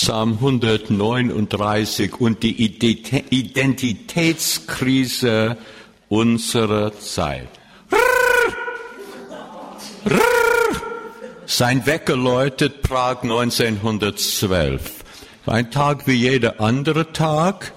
Psalm 139 und die Identitätskrise unserer Zeit. Sein Wecker läutet Prag 1912. Ein Tag wie jeder andere Tag.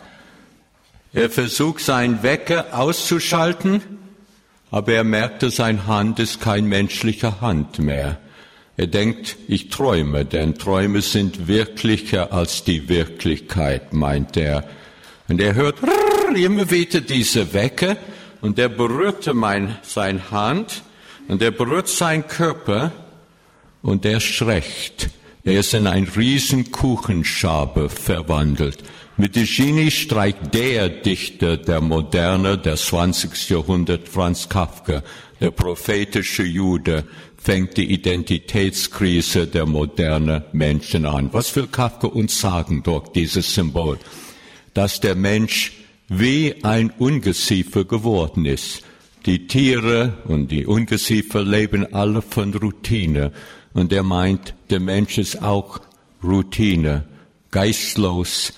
Er versucht, seinen Wecker auszuschalten, aber er merkte, seine Hand ist kein menschlicher Hand mehr. Er denkt, ich träume, denn Träume sind wirklicher als die Wirklichkeit, meint er. Und er hört, immer wieder diese Wecker, und er berührte seine Hand, und er berührt seinen Körper, und er schreckt. Er ist in ein riesen Kuchenschabe verwandelt. Mit dem Genie streicht der Dichter der Moderne, der 20. Jahrhundert, Franz Kafka, der prophetische Jude, fängt die Identitätskrise der modernen Menschen an. Was will Kafka uns sagen durch dieses Symbol? Dass der Mensch wie ein Ungeziefer geworden ist. Die Tiere und die Ungeziefer leben alle von Routine. Und er meint, der Mensch ist auch Routine, geistlos,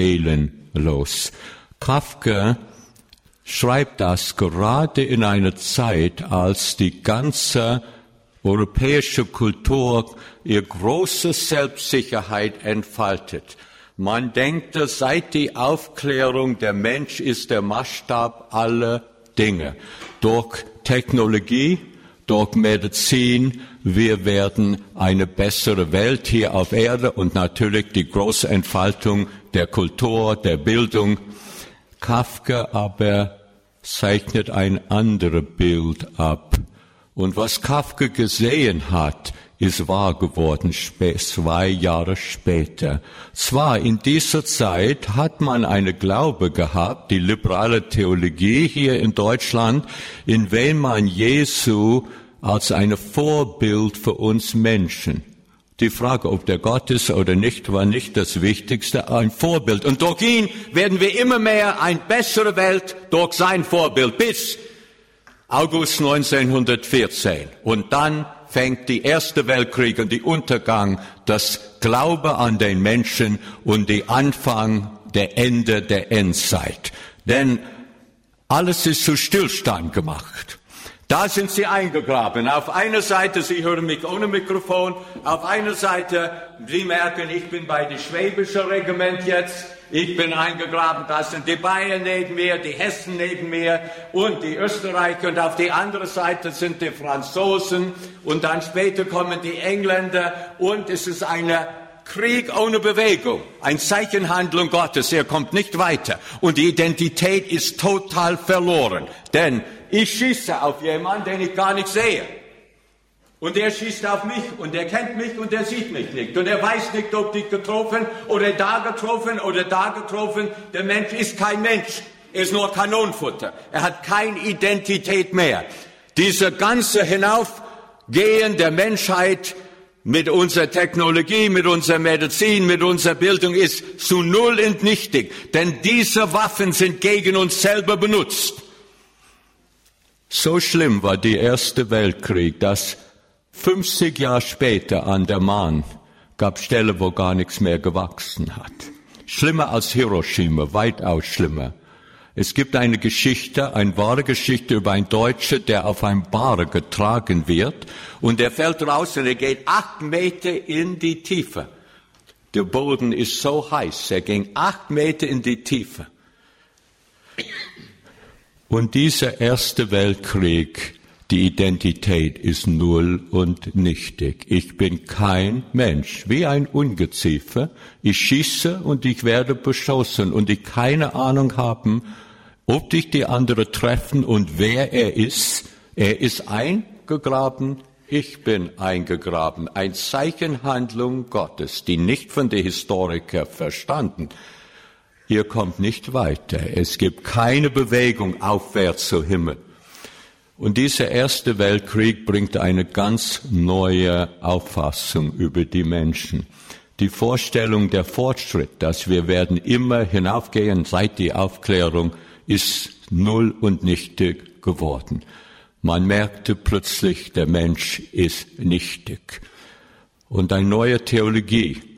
seelenlos. Kafka schreibt das gerade in einer Zeit, als die ganze europäische Kultur ihre große Selbstsicherheit entfaltet. Man denkt, seit die Aufklärung, der Mensch ist der Maßstab aller Dinge. Durch Technologie, durch Medizin, wir werden eine bessere Welt hier auf Erde und natürlich die große Entfaltung der Kultur, der Bildung. Kafka aber zeichnet ein anderes Bild ab. Und was Kafka gesehen hat, ist wahr geworden 2 Jahre später. Zwar in dieser Zeit hat man eine Glaube gehabt, die liberale Theologie hier in Deutschland, in der man Jesu als ein Vorbild für uns Menschen. Die Frage, ob der Gott ist oder nicht, war nicht das Wichtigste, ein Vorbild. Und durch ihn werden wir immer mehr eine bessere Welt durch sein Vorbild bis August 1914. Und dann fängt die Erste Weltkrieg und die Untergang, das Glaube an den Menschen und die Anfang der Ende der Endzeit. Denn alles ist zu Stillstand gemacht. Da sind sie eingegraben. Auf einer Seite, Sie hören mich ohne Mikrofon, auf einer Seite, Sie merken, ich bin bei dem Schwäbischen Regiment jetzt, ich bin eingegraben, da sind die Bayern neben mir, die Hessen neben mir und die Österreicher und auf die andere Seite sind die Franzosen und dann später kommen die Engländer und es ist eine Krieg ohne Bewegung, ein Zeichenhandlung Gottes, er kommt nicht weiter und die Identität ist total verloren, denn ich schieße auf jemanden, den ich gar nicht sehe. Und er schießt auf mich und er kennt mich und er sieht mich nicht. Und er weiß nicht, ob ich getroffen oder da getroffen oder da getroffen. Der Mensch ist kein Mensch. Er ist nur Kanonenfutter. Er hat keine Identität mehr. Diese ganze Hinaufgehen der Menschheit mit unserer Technologie, mit unserer Medizin, mit unserer Bildung ist zu null und nichtig. Denn diese Waffen sind gegen uns selber benutzt. So schlimm war der Erste Weltkrieg, dass 50 Jahre später an der Marne gab Stellen, wo gar nichts mehr gewachsen hat. Schlimmer als Hiroshima, weitaus schlimmer. Es gibt eine Geschichte, eine wahre Geschichte über einen Deutschen, der auf einem Bahre getragen wird und er fällt raus und er geht 8 Meter in die Tiefe. Der Boden ist so heiß, er ging 8 Meter in die Tiefe. Und dieser Erste Weltkrieg, die Identität ist null und nichtig. Ich bin kein Mensch, wie ein Ungeziefer. Ich schieße und ich werde beschossen und ich keine Ahnung haben, ob dich die anderen treffen und wer er ist. Er ist eingegraben, ich bin eingegraben. Eine Zeichenhandlung Gottes, die nicht von den Historikern verstanden. Ihr kommt nicht weiter. Es gibt keine Bewegung aufwärts zum Himmel. Und dieser Erste Weltkrieg bringt eine ganz neue Auffassung über die Menschen. Die Vorstellung der Fortschritt, dass wir werden immer hinaufgehen seit die Aufklärung, ist null und nichtig geworden. Man merkte plötzlich, der Mensch ist nichtig. Und eine neue Theologie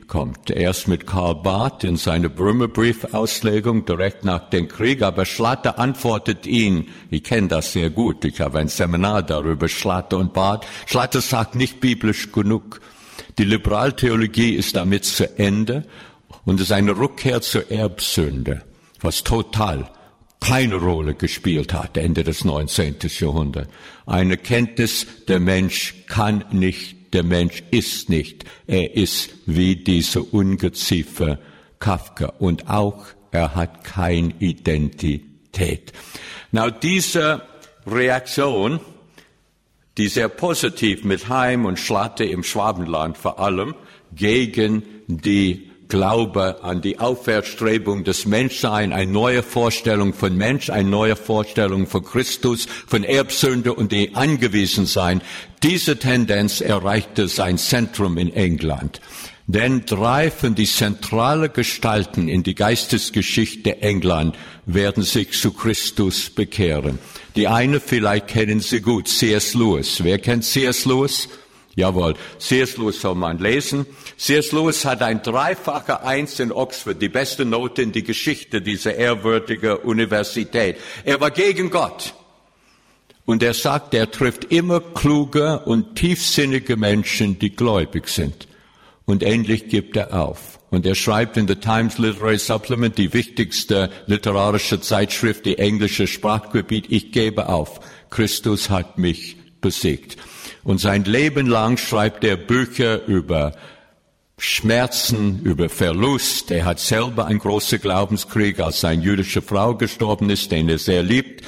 kommt. Erst mit Karl Barth in seiner Bremer-Brief-Auslegung direkt nach dem Krieg, aber Schlatter antwortet ihn, ich kenne das sehr gut, ich habe ein Seminar darüber, Schlatter und Barth. Schlatter sagt nicht biblisch genug. Die Liberaltheologie ist damit zu Ende und es ist eine Rückkehr zur Erbsünde, was total keine Rolle gespielt hat, Ende des 19. Jahrhunderts. Eine Kenntnis, der Mensch kann nicht, der Mensch ist nicht. Er ist wie diese Ungeziefer Kafka und auch er hat keine Identität. Now, diese Reaktion, die sehr positiv mit Heim und Schlatter im Schwabenland vor allem gegen die Glaube an die Aufwärtsstrebung des Menschseins, eine neue Vorstellung von Mensch, eine neue Vorstellung von Christus, von Erbsünde und die Angewiesensein. Diese Tendenz erreichte sein Zentrum in England. Denn 3 von die zentrale Gestalten in die Geistesgeschichte England werden sich zu Christus bekehren. Die eine vielleicht kennen Sie gut, C.S. Lewis. Wer kennt C.S. Lewis? Jawohl, C.S. Lewis soll man lesen. C.S. Lewis hat ein 3-fache 1 in Oxford, die beste Note in die Geschichte dieser ehrwürdigen Universität. Er war gegen Gott. Und er sagt, er trifft immer kluge und tiefsinnige Menschen, die gläubig sind. Und endlich gibt er auf. Und er schreibt in The Times Literary Supplement, die wichtigste literarische Zeitschrift, die englische Sprachgebiet, ich gebe auf. Christus hat mich besiegt. Und sein Leben lang schreibt er Bücher über Schmerzen, über Verlust. Er hat selber einen großen Glaubenskrieg, als seine jüdische Frau gestorben ist, den er sehr liebt.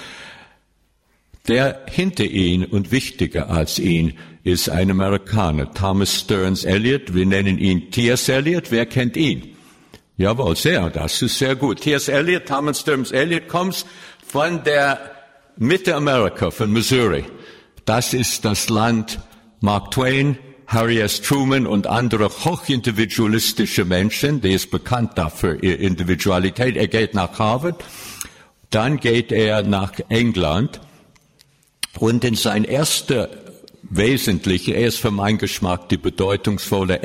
Der hinter ihn und wichtiger als ihn ist ein Amerikaner, Thomas Stearns Eliot. Wir nennen ihn T.S. Eliot. Wer kennt ihn? Jawohl, sehr, das ist sehr gut. T.S. Eliot, Thomas Stearns Eliot kommt von der Mitte Amerika, von Missouri. Das ist das Land Mark Twain, Harry S. Truman und andere hochindividualistische Menschen. Der ist bekannt dafür, ihre Individualität. Er geht nach Harvard, dann geht er nach England und in sein erster wesentliche, er ist für meinen Geschmack die bedeutungsvolle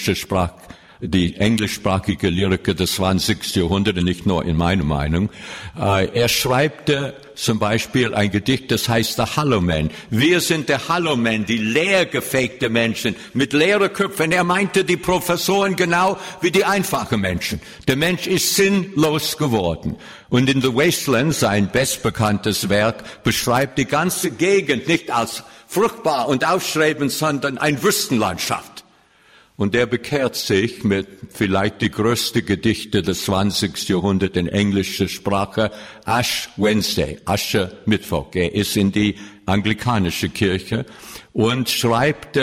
die englischsprachige Lyriker des 20. Jahrhunderts, nicht nur in meiner Meinung. Er schreibt zum Beispiel ein Gedicht, das heißt The Hollow Men. Wir sind der Hollow Men, die leergefegte Menschen mit leeren Köpfen. Er meinte die Professoren genau wie die einfachen Menschen. Der Mensch ist sinnlos geworden. Und in The Wasteland, sein bestbekanntes Werk, beschreibt die ganze Gegend nicht als fruchtbar und aufstrebend, sondern eine Wüstenlandschaft. Und er bekehrt sich mit vielleicht die größte Gedichte des 20. Jahrhunderts in englischer Sprache, Ash Wednesday, Asche Mittwoch. Er ist in die anglikanische Kirche und schreibt,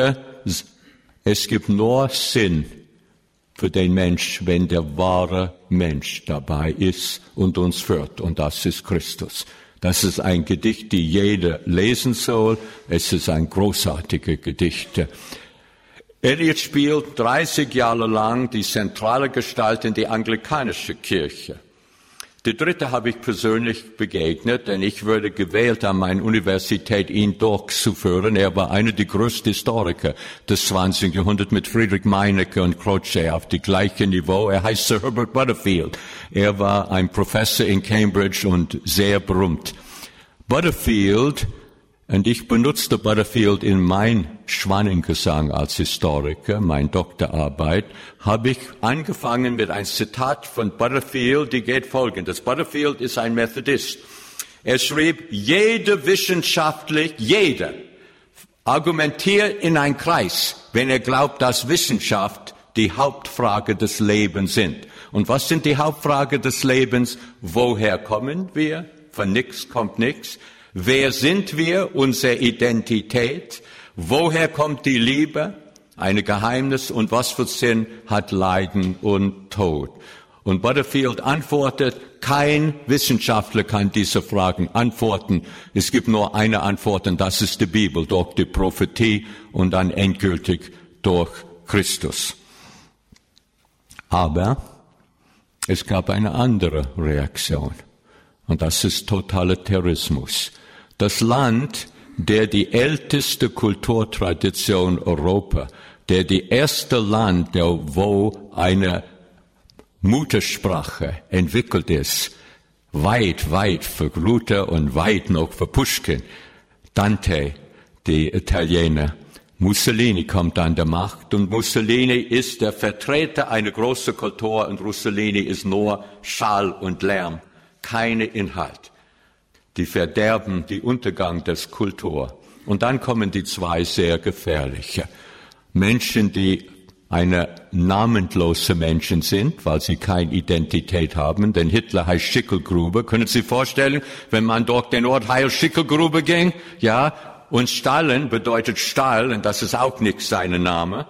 es gibt nur Sinn für den Mensch, wenn der wahre Mensch dabei ist und uns führt. Und das ist Christus. Das ist ein Gedicht, die jeder lesen soll. Es ist ein großartiger Gedicht. Eliot spielt 30 Jahre lang die zentrale Gestalt in die anglikanische Kirche. Die dritte habe ich persönlich begegnet, denn ich wurde gewählt an meiner Universität, ihn durchzuführen. Er war einer der größten Historiker des 20. Jahrhunderts mit Friedrich Meinecke und Croce auf dem gleichen Niveau. Er heißt Sir Herbert Butterfield. Er war ein Professor in Cambridge und sehr berühmt. Butterfield, und ich benutzte Butterfield in mein Schwanengesang als Historiker, mein Doktorarbeit, habe ich angefangen mit einem Zitat von Butterfield, die geht folgendes. Butterfield ist ein Methodist. Er schrieb, jeder argumentiert in einen Kreis, wenn er glaubt, dass Wissenschaft die Hauptfrage des Lebens sind. Und was sind die Hauptfrage des Lebens? Woher kommen wir? Von nichts kommt nichts. Wer sind wir? Unsere Identität. Woher kommt die Liebe? Ein Geheimnis. Und was für Sinn hat Leiden und Tod? Und Butterfield antwortet, kein Wissenschaftler kann diese Fragen antworten. Es gibt nur eine Antwort, und das ist die Bibel, durch die Prophetie und dann endgültig durch Christus. Aber es gab eine andere Reaktion. Und das ist Totalitarismus. Das Land, der die älteste Kulturtradition Europa der die erste Land, wo eine Muttersprache entwickelt ist, weit für Luther und weit noch für Pushkin. Dante, die Italiener. Mussolini kommt an der Macht und Mussolini ist der Vertreter einer großen Kultur und Mussolini ist nur Schall und Lärm, keine Inhalt. Die verderben den Untergang des Kultur. Und dann kommen die zwei sehr gefährliche Menschen, die eine namenlose Menschen sind, weil sie keine Identität haben, denn Hitler heißt Schickelgrube. Können Sie sich vorstellen, wenn man durch den Ort Heil Schickelgrube ging, ja, und Stalin bedeutet Stahl, und das ist auch nicht sein Name.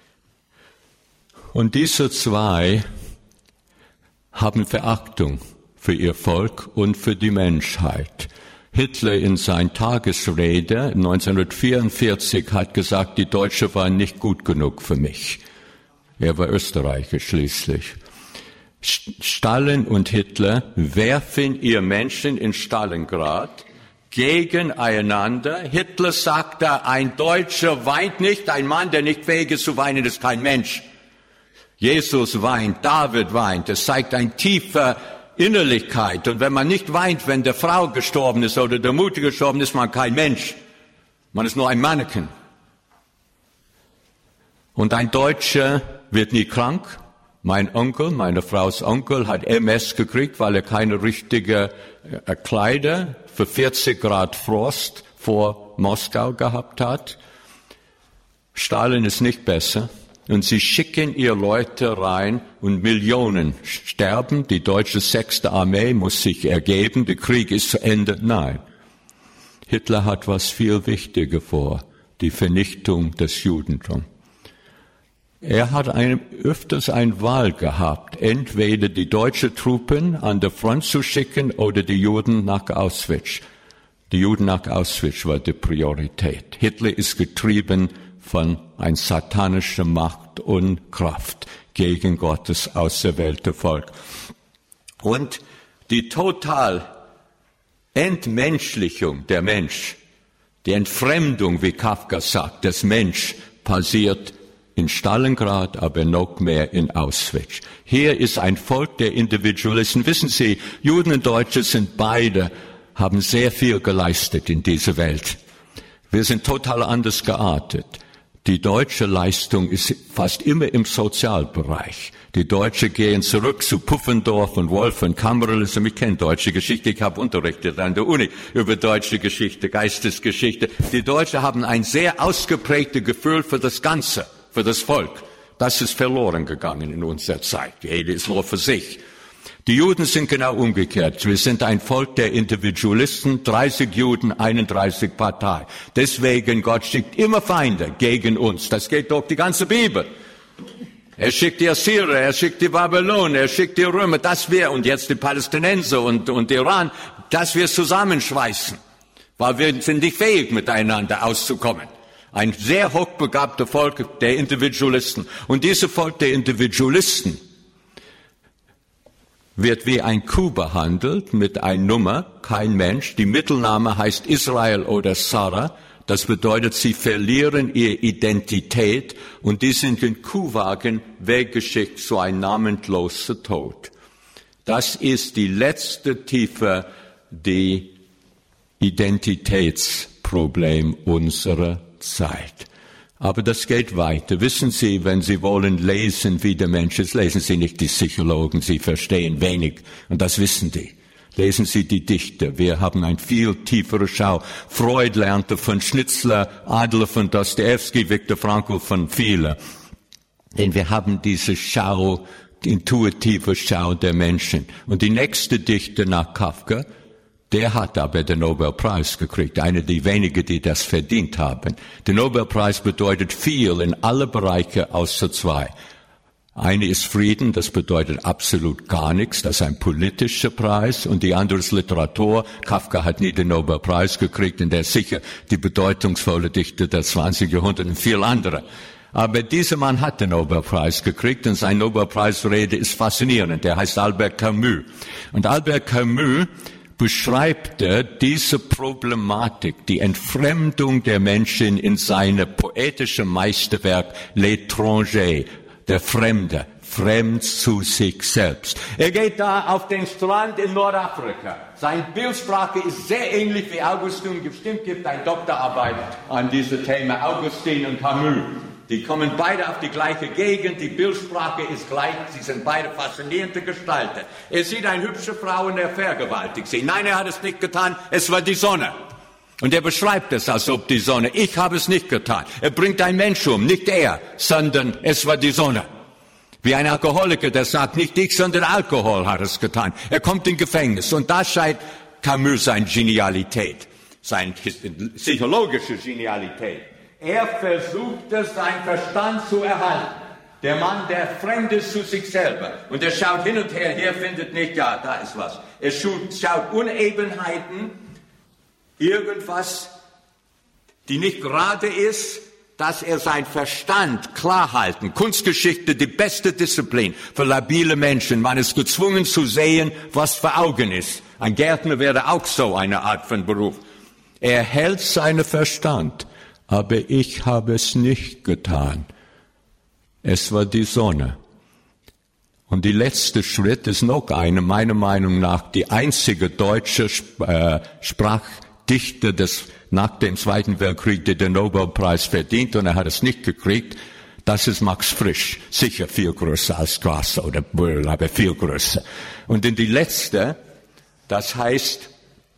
Und diese zwei haben Verachtung für ihr Volk und für die Menschheit. Hitler in seiner Tagesrede 1944 hat gesagt, die Deutschen waren nicht gut genug für mich. Er war Österreicher schließlich. Stalin und Hitler werfen ihr Menschen in Stalingrad gegeneinander. Hitler sagte, ein Deutscher weint nicht, ein Mann, der nicht fähig ist zu weinen, ist kein Mensch. Jesus weint, David weint, es zeigt eine tiefe Innerlichkeit. Und wenn man nicht weint, wenn der Frau gestorben ist oder der Mutter gestorben ist, man kein Mensch. Man ist nur ein Mannequin. Und ein Deutscher wird nie krank. Mein Onkel, meine Frau's Onkel, hat MS gekriegt, weil er keine richtige Kleider für 40 Grad Frost vor Moskau gehabt hat. Stalin ist nicht besser. Und sie schicken ihr Leute rein und Millionen sterben. Die deutsche 6. Armee muss sich ergeben. Der Krieg ist zu Ende. Nein. Hitler hat was viel wichtiger vor. Die Vernichtung des Judentums. Er hat öfters eine Wahl gehabt, entweder die deutschen Truppen an der Front zu schicken oder die Juden nach Auschwitz. Die Juden nach Auschwitz war die Priorität. Hitler ist getrieben von einer satanischen Macht und Kraft gegen Gottes auserwählte Volk. Und die total Entmenschlichung der Mensch, die Entfremdung, wie Kafka sagt, des Mensch passiert in Stalingrad, aber noch mehr in Auschwitz. Hier ist ein Volk der Individualisten. Wissen Sie, Juden und Deutsche sind beide, haben sehr viel geleistet in dieser Welt. Wir sind total anders geartet. Die deutsche Leistung ist fast immer im Sozialbereich. Die Deutschen gehen zurück zu Pufendorf und Wolf und Kammerl. Ich kenne deutsche Geschichte, ich habe unterrichtet an der Uni über deutsche Geschichte, Geistesgeschichte. Die Deutschen haben ein sehr ausgeprägtes Gefühl für das Ganze, für das Volk. Das ist verloren gegangen in unserer Zeit. Jeder ist nur für sich. Die Juden sind genau umgekehrt. Wir sind ein Volk der Individualisten, 30 Juden, 31 Partei. Deswegen, Gott schickt immer Feinde gegen uns. Das geht durch die ganze Bibel. Er schickt die Assyrer, er schickt die Babyloner, er schickt die Römer, und jetzt die Palästinenser und Iran, dass wir zusammenschweißen. Weil wir sind nicht fähig, miteinander auszukommen. Ein sehr hochbegabter Volk der Individualisten. Und dieses Volk der Individualisten wird wie ein Kuh behandelt mit einer Nummer, kein Mensch. Die Mittelname heißt Israel oder Sarah. Das bedeutet, sie verlieren ihre Identität und die sind in Kuhwagen weggeschickt zu einem namenlosen Tod. Das ist die letzte Tiefe, die Identitätsproblem unserer Zeit. Aber das geht weiter. Wissen Sie, wenn Sie wollen lesen, wie der Mensch ist, lesen Sie nicht die Psychologen, Sie verstehen wenig. Und das wissen die. Lesen Sie die Dichter. Wir haben eine viel tiefere Schau. Freud lernte von Schnitzler, Adler von Dostoevsky, Viktor Frankl von vielen. Denn wir haben diese Schau, die intuitive Schau der Menschen. Und die nächste Dichter nach Kafka, der hat aber den Nobelpreis gekriegt, einer der wenigen, die das verdient haben. Der Nobelpreis bedeutet viel in alle Bereiche außer zwei. Eine ist Frieden, das bedeutet absolut gar nichts, das ist ein politischer Preis, und die andere ist Literatur. Kafka hat nie den Nobelpreis gekriegt, und der ist sicher die bedeutungsvolle Dichter des 20. Jahrhunderts und viel andere. Aber dieser Mann hat den Nobelpreis gekriegt, und seine Nobelpreisrede ist faszinierend. Der heißt Albert Camus. Und Albert Camus beschreibt er diese Problematik, die Entfremdung der Menschen in seinem poetischen Meisterwerk L'étranger, der Fremde, fremd zu sich selbst. Er geht da auf den Strand in Nordafrika. Seine Bildsprache ist sehr ähnlich wie Augustin. Bestimmt gibt eine Doktorarbeit an diesem Thema, Augustin und Camus. Die kommen beide auf die gleiche Gegend, die Bildsprache ist gleich, sie sind beide faszinierende Gestalten. Er sieht eine hübsche Frau und er vergewaltigt sie. Nein, er hat es nicht getan, es war die Sonne. Und er beschreibt es, als ob die Sonne, ich habe es nicht getan. Er bringt einen Menschen um, nicht er, sondern es war die Sonne. Wie ein Alkoholiker, der sagt, nicht ich, sondern Alkohol hat es getan. Er kommt in Gefängnis und da scheint Camus seine Genialität, seine psychologische Genialität. Er versuchte, seinen Verstand zu erhalten. Der Mann, der fremd ist zu sich selber. Und er schaut hin und her, hier findet nicht, ja, da ist was. Er schaut Unebenheiten, irgendwas, die nicht gerade ist, dass er seinen Verstand klar halten. Kunstgeschichte, die beste Disziplin für labile Menschen. Man ist gezwungen zu sehen, was vor Augen ist. Ein Gärtner wäre auch so eine Art von Beruf. Er hält seinen Verstand. Aber ich habe es nicht getan. Es war die Sonne. Und der letzte Schritt ist noch eine, meiner Meinung nach, die einzige deutsche Sprachdichter nach dem Zweiten Weltkrieg, der den Nobelpreis verdient, und er hat es nicht gekriegt. Das ist Max Frisch. Sicher viel größer als Strasser oder Böll, aber viel größer. Und in die letzte, das heißt,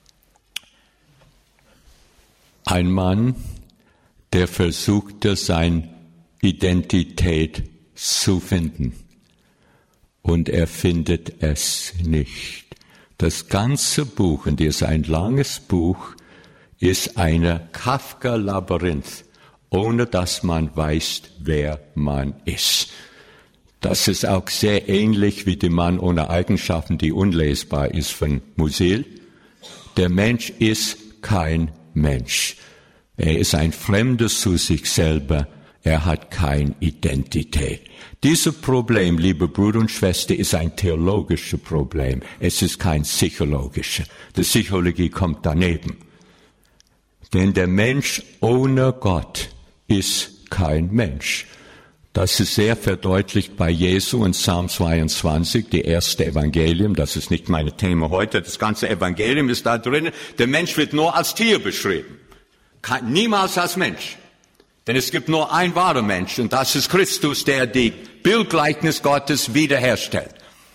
ein Mann, der versuchte, seine Identität zu finden. Und er findet es nicht. Das ganze Buch, und das ist ein langes Buch, ist eine Kafka-Labyrinth, ohne dass man weiß, wer man ist. Das ist auch sehr ähnlich wie der Mann ohne Eigenschaften, die unlesbar ist von Musil. Der Mensch ist kein Mensch. Er ist ein Fremder zu sich selber. Er hat keine Identität. Dieses Problem, liebe Brüder und Schwestern, ist ein theologisches Problem. Es ist kein psychologisches. Die Psychologie kommt daneben. Denn der Mensch ohne Gott ist kein Mensch. Das ist sehr verdeutlicht bei Jesu in Psalm 22, die erste Evangelium. Das ist nicht mein Thema heute. Das ganze Evangelium ist da drin. Der Mensch wird nur als Tier beschrieben. Niemals als Mensch. Denn es gibt nur ein wahrer Mensch und das ist Christus, der die Bildgleichnis Gottes wiederherstellt.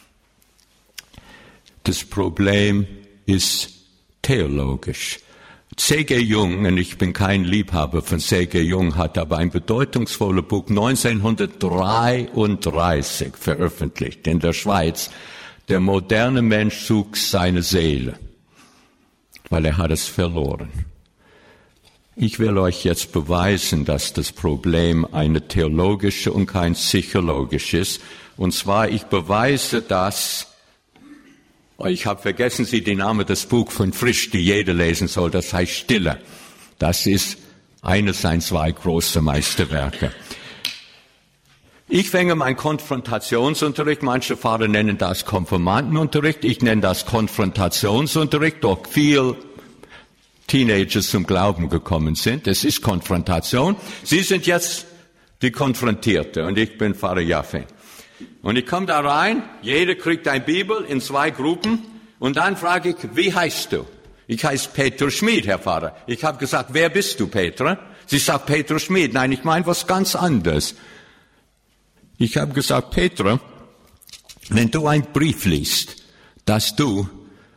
Das Problem ist theologisch. C.G. Jung, und ich bin kein Liebhaber von C.G. Jung, hat aber ein bedeutungsvolles Buch 1933 veröffentlicht in der Schweiz. Der moderne Mensch sucht seine Seele, weil er hat es verloren. Ich will euch jetzt beweisen, dass das Problem eine theologische und kein psychologisches ist. Und zwar, ich beweise das, ich habe vergessen, Sie den Namen des Buch von Frisch, die jeder lesen soll, das heißt Stille. Das ist eines seiner zwei großen Meisterwerke. Ich fange meinen Konfrontationsunterricht, manche Pfarrer nennen das Konfirmandenunterricht, ich nenne das Konfrontationsunterricht, doch viel Teenagers zum Glauben gekommen sind. Es ist Konfrontation. Sie sind jetzt die Konfrontierte und ich bin Pfarrer Jaffe. Und ich komme da rein, jeder kriegt eine Bibel in zwei Gruppen und dann frage ich, wie heißt du? Ich heiße Peter Schmid, Herr Pfarrer. Ich habe gesagt, wer bist du, Petra? Sie sagt, Peter Schmid. Nein, ich meine was ganz anderes. Ich habe gesagt, Petra, wenn du einen Brief liest, dass du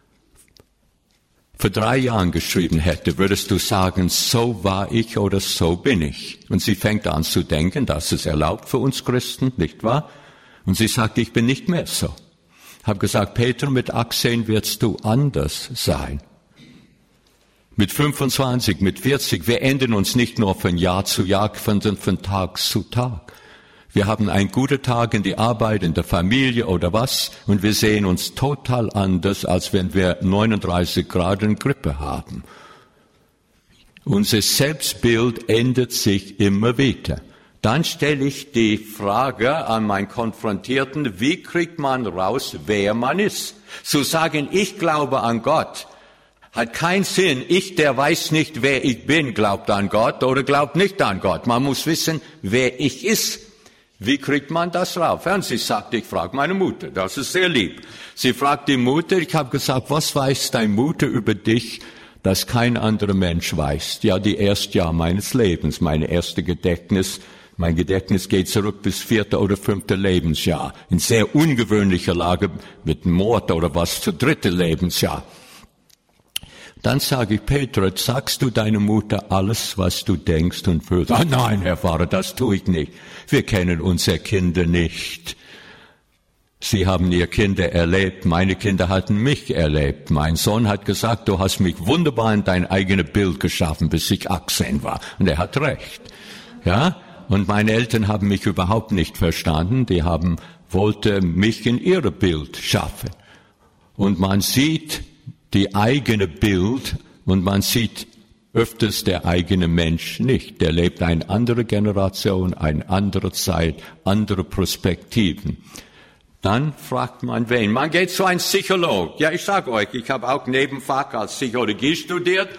vor 3 Jahren geschrieben hätte, würdest du sagen, so war ich oder so bin ich. Und sie fängt an zu denken, das ist erlaubt für uns Christen, nicht wahr? Und sie sagt, ich bin nicht mehr so. Hab gesagt, Peter, mit 18 wirst du anders sein. Mit 25, mit 40, wir ändern uns nicht nur von Jahr zu Jahr, sondern von Tag zu Tag. Wir haben einen guten Tag in die Arbeit, in der Familie oder was, und wir sehen uns total anders, als wenn wir 39 Grad Grippe haben. Unser Selbstbild ändert sich immer wieder. Dann stelle ich die Frage an meinen Konfrontierten, wie kriegt man raus, wer man ist? Zu sagen, ich glaube an Gott, Hat keinen Sinn. Ich, der weiß nicht, wer ich bin, glaubt an Gott oder glaubt nicht an Gott. Man muss wissen, wer ich ist. Wie kriegt man das rauf? Und sie sagt, ich frage meine Mutter. Das ist sehr lieb. Sie fragt die Mutter, ich habe gesagt, was weiß deine Mutter über dich, das kein anderer Mensch weiß? Ja, die erste Jahr meines Lebens, mein Gedächtnis geht zurück bis 4. oder 5. Lebensjahr. In sehr ungewöhnlicher Lage mit Mord oder was zu 3. Lebensjahr. Dann sage ich, Petra, sagst du deiner Mutter alles, was du denkst und fühlst? Ah, nein, Herr Pfarrer, das tue ich nicht. Wir kennen unsere Kinder nicht. Sie haben ihr Kinder erlebt, meine Kinder hatten mich erlebt. Mein Sohn hat gesagt, du hast mich wunderbar in dein eigenes Bild geschaffen, bis ich 18 war. Und er hat recht. Ja? Und meine Eltern haben mich überhaupt nicht verstanden. Die wollten mich in ihr Bild schaffen. Und man sieht die eigene Bild und man sieht öfters der eigene Mensch nicht. Der lebt eine andere Generation, eine andere Zeit, andere Perspektiven. Dann fragt man wen? Man geht zu einem Psychologen. Ja, ich sage euch, ich habe auch Nebenfach als Psychologie studiert.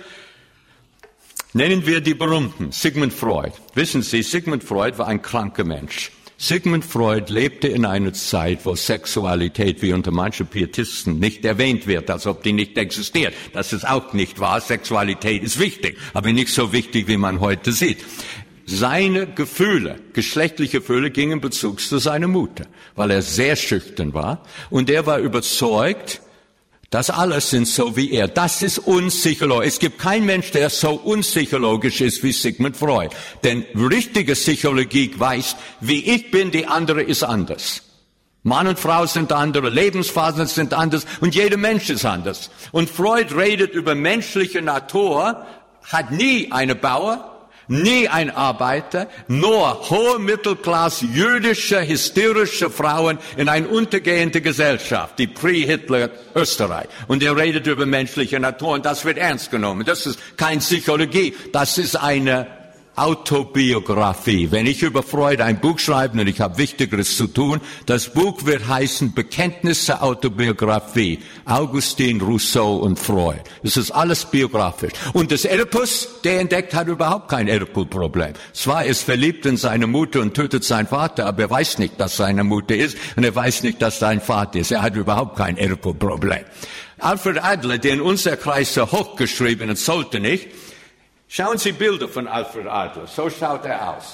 Nennen wir die berühmten, Sigmund Freud. Wissen Sie, Sigmund Freud war ein kranker Mensch. Sigmund Freud lebte in einer Zeit, wo Sexualität wie unter manchen Pietisten nicht erwähnt wird, als ob die nicht existiert. Das ist auch nicht wahr. Sexualität ist wichtig, aber nicht so wichtig, wie man heute sieht. Seine Gefühle, geschlechtliche Gefühle, gingen in Bezug zu seiner Mutter, weil er sehr schüchtern war und er war überzeugt, das alles sind so wie er. Das ist unpsychologisch. Es gibt keinen Mensch, der so unpsychologisch ist wie Sigmund Freud. Denn richtige Psychologie weiß, wie ich bin, die andere ist anders. Mann und Frau sind andere, Lebensphasen sind anders und jeder Mensch ist anders. Und Freud redet über menschliche Natur, hat nie eine Bauer, nie ein Arbeiter, nur hohe Mittelklasse, jüdische, hysterische Frauen in eine untergehende Gesellschaft, die Pre-Hitler Österreich. Und er redet über menschliche Natur und das wird ernst genommen. Das ist keine Psychologie, das ist eine Autobiografie. Wenn ich über Freud ein Buch schreibe und ich habe Wichtigeres zu tun, das Buch wird heißen Bekenntnisse Autobiografie, Augustin, Rousseau und Freud. Das ist alles biografisch. Und das Oedipus, der entdeckt, hat überhaupt kein Oedipus-Problem. Zwar ist verliebt in seine Mutter und tötet seinen Vater, aber er weiß nicht, dass seine Mutter ist und er weiß nicht, dass sein Vater ist. Er hat überhaupt kein Oedipus-Problem. Alfred Adler, der in unser Kreis so hochgeschrieben ist, sollte nicht. Schauen Sie Bilder von Alfred Adler. So schaut er aus.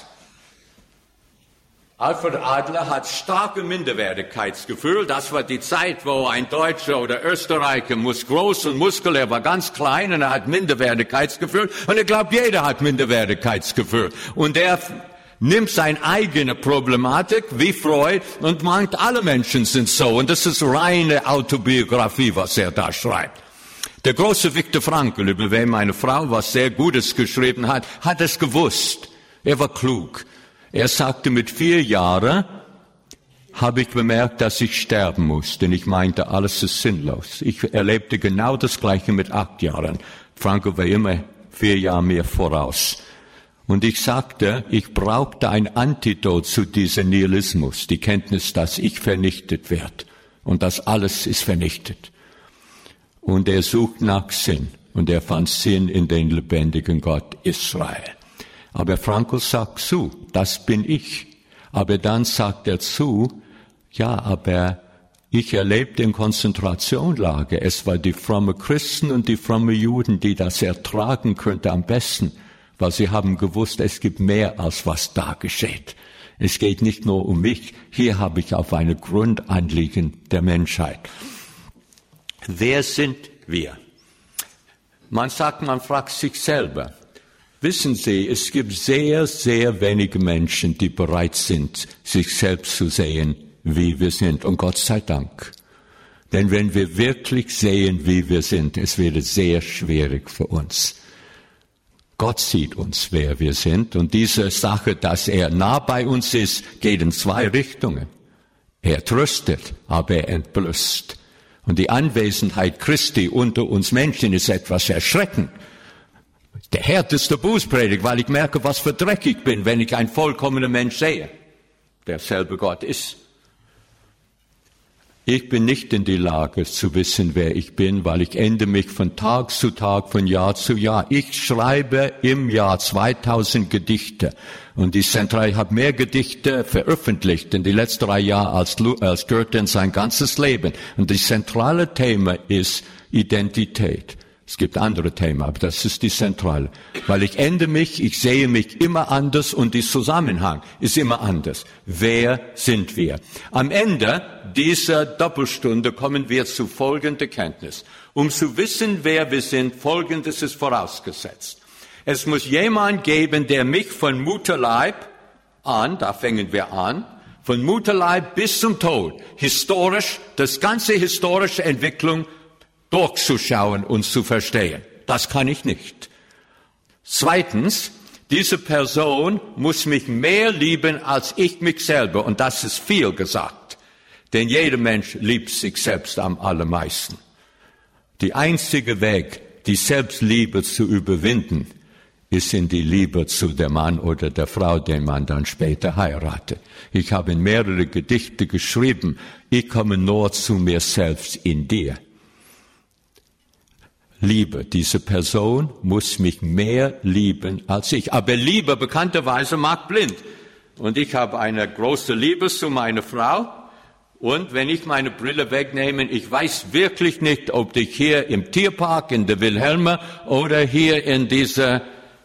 Alfred Adler hat starke Minderwertigkeitsgefühl. Das war die Zeit, wo ein Deutscher oder Österreicher muss groß und muskulär, er war ganz klein und er hat Minderwertigkeitsgefühl. Und ich glaube, jeder hat Minderwertigkeitsgefühl. Und er nimmt seine eigene Problematik wie Freud und meint, alle Menschen sind so. Und das ist reine Autobiografie, was er da schreibt. Der große Viktor Frankl, über wen meine Frau was sehr Gutes geschrieben hat, hat es gewusst. Er war klug. Er sagte, mit 4 Jahren habe ich bemerkt, dass ich sterben muss, denn ich meinte, alles ist sinnlos. Ich erlebte genau das Gleiche mit 8 Jahren. Frankl war immer 4 Jahre mir voraus. Und ich sagte, ich brauchte ein Antidot zu diesem Nihilismus, die Kenntnis, dass ich vernichtet werde und dass alles ist vernichtet. Und er sucht nach Sinn. Und er fand Sinn in den lebendigen Gott Israel. Aber Frankl sagt zu, das bin ich. Aber dann sagt er zu, ja, aber ich erlebte in Konzentrationslager. Es war die fromme Christen und die fromme Juden, die das ertragen könnten am besten. Weil sie haben gewusst, es gibt mehr als was da geschieht. Es geht nicht nur um mich. Hier habe ich auf eine Grundanliegen der Menschheit. Wer sind wir? Man fragt sich selber. Wissen Sie, es gibt sehr, sehr wenige Menschen, die bereit sind, sich selbst zu sehen, wie wir sind. Und Gott sei Dank. Denn wenn wir wirklich sehen, wie wir sind, es wäre sehr schwierig für uns. Gott sieht uns, wer wir sind. Und diese Sache, dass er nah bei uns ist, geht in 2 Richtungen. Er tröstet, aber er entblößt. Und die Anwesenheit Christi unter uns Menschen ist etwas erschreckend. Der härteste Bußpredigt, weil ich merke, was für Dreck ich bin, wenn ich einen vollkommenen Mensch sehe, der selber Gott ist. Ich bin nicht in die Lage zu wissen, wer ich bin, weil ich ändere mich von Tag zu Tag, von Jahr zu Jahr. Ich schreibe im Jahr 2000 Gedichte. Und ich habe mehr Gedichte veröffentlicht in die letzten 3 Jahre als Goethe in sein ganzes Leben. Und das zentrale Thema ist Identität. Es gibt andere Themen, aber das ist die zentrale. Weil ich ändere mich, ich sehe mich immer anders und der Zusammenhang ist immer anders. Wer sind wir? Am Ende dieser Doppelstunde kommen wir zu folgender Kenntnis. Um zu wissen, wer wir sind, Folgendes ist vorausgesetzt. Es muss jemand geben, der mich von Mutterleib an, da fangen wir an, von Mutterleib bis zum Tod, historisch, das ganze historische Entwicklung durchzuschauen und zu verstehen. Das kann ich nicht. Zweitens, diese Person muss mich mehr lieben als ich mich selber. Und das ist viel gesagt. Denn jeder Mensch liebt sich selbst am allermeisten. Der einzige Weg, die Selbstliebe zu überwinden, ist in die Liebe zu dem Mann oder der Frau, den man dann später heiratet. Ich habe mehrere Gedichte geschrieben. Ich komme nur zu mir selbst in dir. Liebe, diese Person muss mich mehr lieben als ich. Aber Liebe bekannterweise macht blind. Und ich habe eine große Liebe zu meiner Frau. Und wenn ich meine Brille wegnehme, ich weiß wirklich nicht, ob ich hier im Tierpark in der Wilhelma oder hier in dieser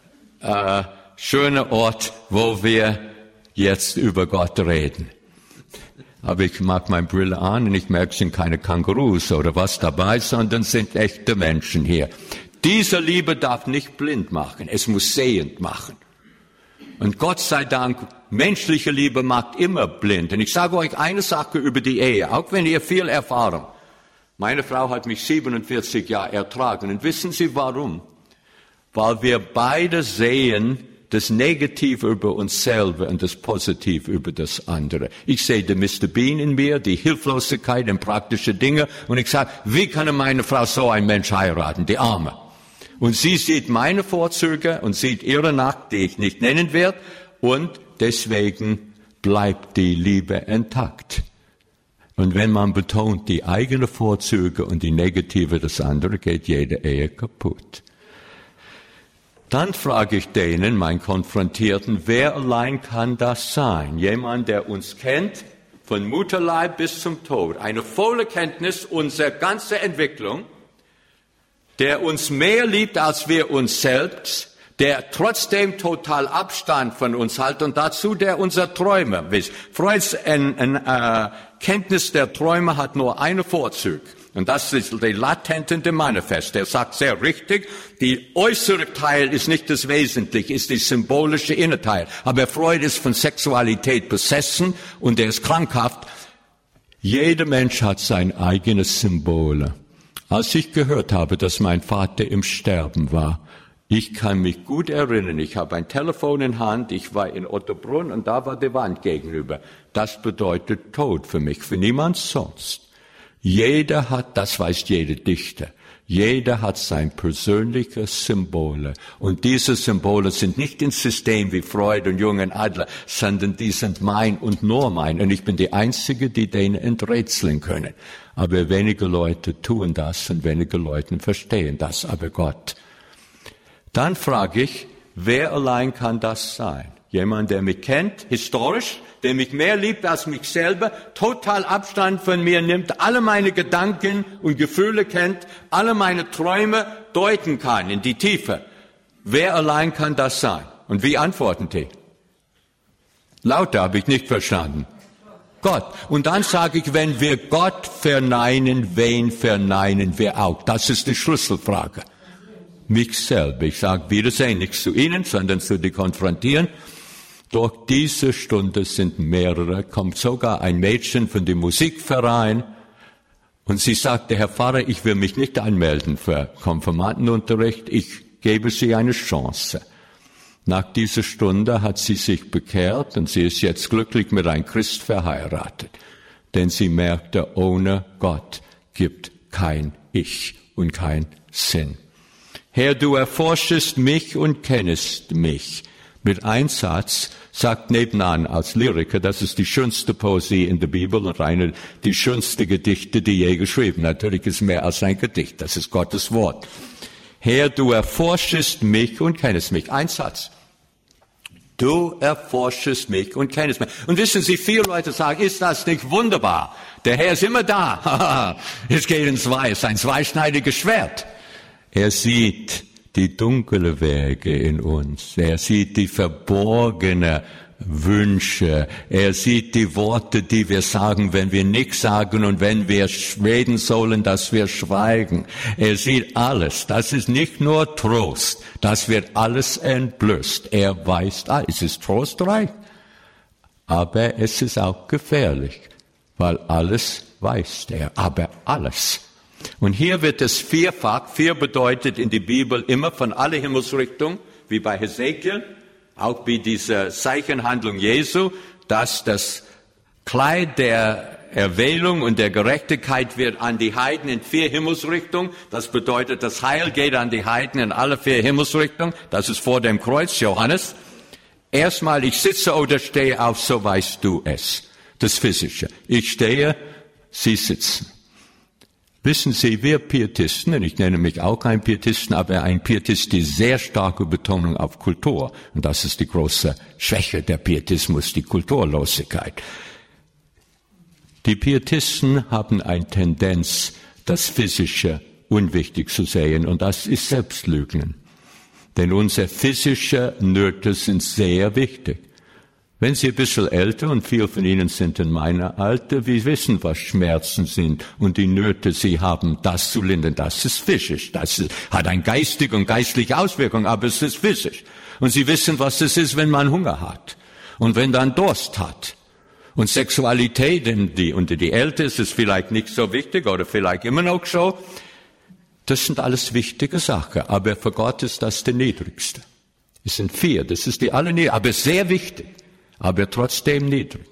schönen Ort, wo wir jetzt über Gott reden. Aber ich mag meine Brille an und ich merke, es sind keine Kängurus oder was dabei, sondern sind echte Menschen hier. Diese Liebe darf nicht blind machen, es muss sehend machen. Und Gott sei Dank, menschliche Liebe macht immer blind. Und ich sage euch eine Sache über die Ehe, auch wenn ihr viel erfahren. Meine Frau hat mich 47 Jahre ertragen. Und wissen Sie warum? Weil wir beide sehen das Negative über uns selber und das Positive über das andere. Ich sehe den Mr. Bean in mir, die Hilflosigkeit in praktische Dinge, und ich sage, wie kann meine Frau so einen Mensch heiraten, die Arme? Und sie sieht meine Vorzüge und sieht ihre Nacht, die ich nicht nennen werde, und deswegen bleibt die Liebe intakt. Und wenn man betont die eigenen Vorzüge und die Negative des anderen, geht jede Ehe kaputt. Dann frage ich denen, mein Konfrontierten, wer allein kann das sein? Jemand, der uns kennt, von Mutterleib bis zum Tod. Eine volle Kenntnis unserer ganzen Entwicklung, der uns mehr liebt als wir uns selbst, der trotzdem total Abstand von uns hält und dazu der unser Träumer ist. Freuds Kenntnis der Träume hat nur einen Vorzug. Und das ist der latente Manifest. Er sagt sehr richtig, die äußere Teil ist nicht das Wesentliche, ist das symbolische Innerteil. Aber Freud ist von Sexualität besessen und er ist krankhaft. Jeder Mensch hat sein eigenes Symbole. Als ich gehört habe, dass mein Vater im Sterben war, ich kann mich gut erinnern, ich habe ein Telefon in Hand, ich war in Ottobrunn und da war die Wand gegenüber. Das bedeutet Tod für mich, für niemand sonst. Jeder hat, das weiß jeder Dichter, jeder hat sein persönliches Symbole. Und diese Symbole sind nicht im System wie Freud und Jung Adler, sondern die sind mein und nur mein. Und ich bin die Einzige, die denen enträtseln können. Aber wenige Leute tun das und wenige Leute verstehen das, aber Gott. Dann frage ich, wer allein kann das sein? Jemand, der mich kennt, historisch, der mich mehr liebt als mich selber, total Abstand von mir nimmt, alle meine Gedanken und Gefühle kennt, alle meine Träume deuten kann in die Tiefe. Wer allein kann das sein? Und wie antworten die? Lauter habe ich nicht verstanden. Gott. Und dann sage ich, wenn wir Gott verneinen, wen verneinen wir auch? Das ist die Schlüsselfrage. Mich selber. Ich sage Wiedersehen, nicht zu Ihnen, sondern zu die konfrontieren. Durch diese Stunde sind mehrere, kommt sogar ein Mädchen von dem Musikverein und sie sagte, Herr Pfarrer, ich will mich nicht anmelden für Konfirmandenunterricht, ich gebe Sie eine Chance. Nach dieser Stunde hat sie sich bekehrt und sie ist jetzt glücklich mit einem Christ verheiratet, denn sie merkte, ohne Gott gibt kein Ich und kein Sinn. Herr, du erforschest mich und kennest mich. mit Einsatz, sagt nebenan als Lyriker, das ist die schönste Poesie in der Bibel und eine die schönste Gedichte, die je geschrieben. Natürlich ist mehr als ein Gedicht, das ist Gottes Wort. Herr, du erforschest mich und kennest mich. Ein Satz. Du erforschest mich und kennest mich. Und wissen Sie, viele Leute sagen, ist das nicht wunderbar? Der Herr ist immer da. Es geht ins Weiß, ein zweischneidiges Schwert. Er sieht die dunkle Wege in uns. Er sieht die verborgene Wünsche. Er sieht die Worte, die wir sagen, wenn wir nichts sagen und wenn wir reden sollen, dass wir schweigen. Er sieht alles. Das ist nicht nur Trost. Das wird alles entblößt. Er weiß alles. Es ist trostreich. Aber es ist auch gefährlich, weil alles weiß er. Aber alles. Und hier wird es vierfach. 4 bedeutet in die Bibel immer von aller Himmelsrichtung, wie bei Hesekiel, auch wie diese Zeichenhandlung Jesu, dass das Kleid der Erwählung und der Gerechtigkeit wird an die Heiden in 4 Himmelsrichtungen. Das bedeutet, das Heil geht an die Heiden in alle 4 Himmelsrichtungen. Das ist vor dem Kreuz, Johannes. Erstmal, ich sitze oder stehe auf, so weißt du es. Das Physische. Ich stehe, Sie sitzen. Wissen Sie, wir Pietisten, und ich nenne mich auch ein Pietisten, aber ein Pietist, die sehr starke Betonung auf Kultur. Und das ist die große Schwäche der Pietismus, die Kulturlosigkeit. Die Pietisten haben eine Tendenz, das Physische unwichtig zu sehen, und das ist Selbstlügen. Denn unsere physische Nöte sind sehr wichtig. Wenn Sie ein bisschen älter, und viele von Ihnen sind in meiner Alter, wir wissen, was Schmerzen sind und die Nöte Sie haben, das zu lindern, das ist physisch. Hat eine geistige und geistliche Auswirkung, aber es ist physisch. Und Sie wissen, was es ist, wenn man Hunger hat und wenn man Durst hat. Und Sexualität, unter die Älter ist es vielleicht nicht so wichtig oder vielleicht immer noch so. Das sind alles wichtige Sachen, aber für Gott ist das der niedrigste. Es sind 4, das ist die allerniedrigste, aber sehr wichtig. Aber trotzdem niedrig.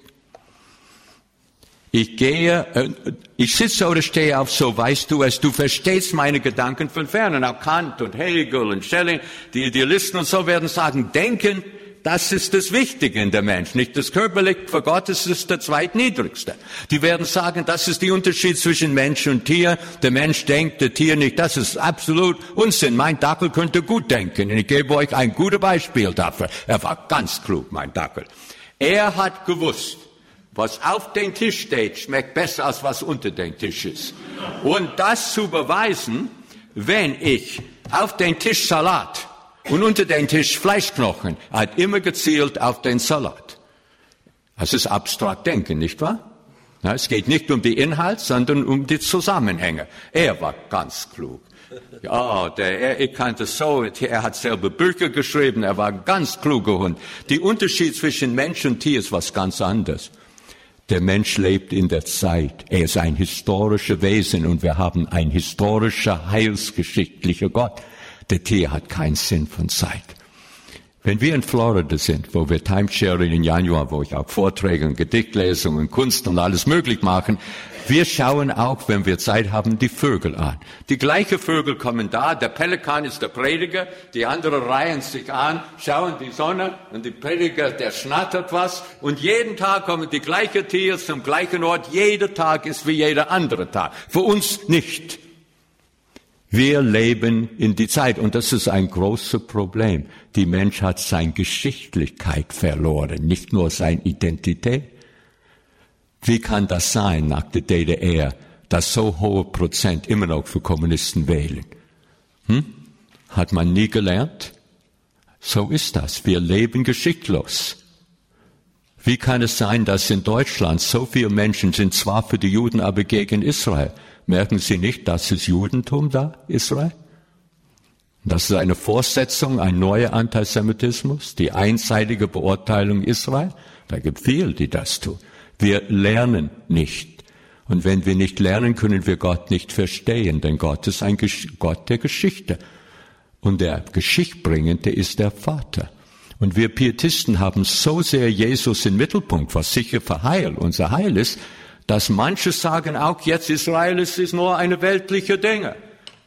Ich sitze oder stehe auf, so weißt du es, du verstehst meine Gedanken von fern. Auch Kant und Hegel und Schelling, die Idealisten und so werden sagen, denken, das ist das Wichtige in der Mensch, nicht das Körperliche, für Gott ist es der zweitniedrigste. Die werden sagen, das ist der Unterschied zwischen Mensch und Tier. Der Mensch denkt, der Tier nicht. Das ist absolut Unsinn. Mein Dackel könnte gut denken. Und ich gebe euch ein gutes Beispiel dafür. Er war ganz klug, mein Dackel. Er hat gewusst, was auf dem Tisch steht, schmeckt besser, als was unter dem Tisch ist. Und das zu beweisen, wenn ich auf den Tisch Salat und unter den Tisch Fleischknochen, hat immer gezielt auf den Salat. Das ist abstrakt denken, nicht wahr? Na, es geht nicht um die Inhalt, sondern um die Zusammenhänge. Er war ganz klug. Ja, ich kannte so, er hat selber Bücher geschrieben, er war ein ganz kluger Hund. Der Unterschied zwischen Mensch und Tier ist was ganz anderes. Der Mensch lebt in der Zeit. Er ist ein historischer Wesen und wir haben ein historischer, heilsgeschichtlicher Gott. Der Tier hat keinen Sinn von Zeit. Wenn wir in Florida sind, wo wir Timesharing im Januar, wo ich auch Vorträge und Gedichtlesungen, Kunst und alles möglich machen, wir schauen auch, wenn wir Zeit haben, die Vögel an. Die gleichen Vögel kommen da, der Pelikan ist der Prediger, die anderen reihen sich an, schauen die Sonne und der Prediger, der schnattert was und jeden Tag kommen die gleichen Tiere zum gleichen Ort, jeder Tag ist wie jeder andere Tag. Für uns nicht. Wir leben in die Zeit und das ist ein großes Problem. Die Mensch hat seine Geschichtlichkeit verloren, nicht nur seine Identität. Wie kann das sein nach der DDR, dass so hohe Prozent immer noch für Kommunisten wählen? Hat man nie gelernt? So ist das. Wir leben geschichtlos. Wie kann es sein, dass in Deutschland so viele Menschen sind zwar für die Juden, aber gegen Israel? Merken Sie nicht, das ist Judentum da, Israel? Das ist eine Fortsetzung, ein neuer Antisemitismus, die einseitige Beurteilung Israel. Da gibt viele, die das tun. Wir lernen nicht. Und wenn wir nicht lernen, können wir Gott nicht verstehen, denn Gott ist ein Gott der Geschichte. Und der Geschichtbringende ist der Vater. Und wir Pietisten haben so sehr Jesus im Mittelpunkt, was sicher für Heil, unser Heil ist, dass manche sagen auch, jetzt Israel ist nur eine weltliche Dinge.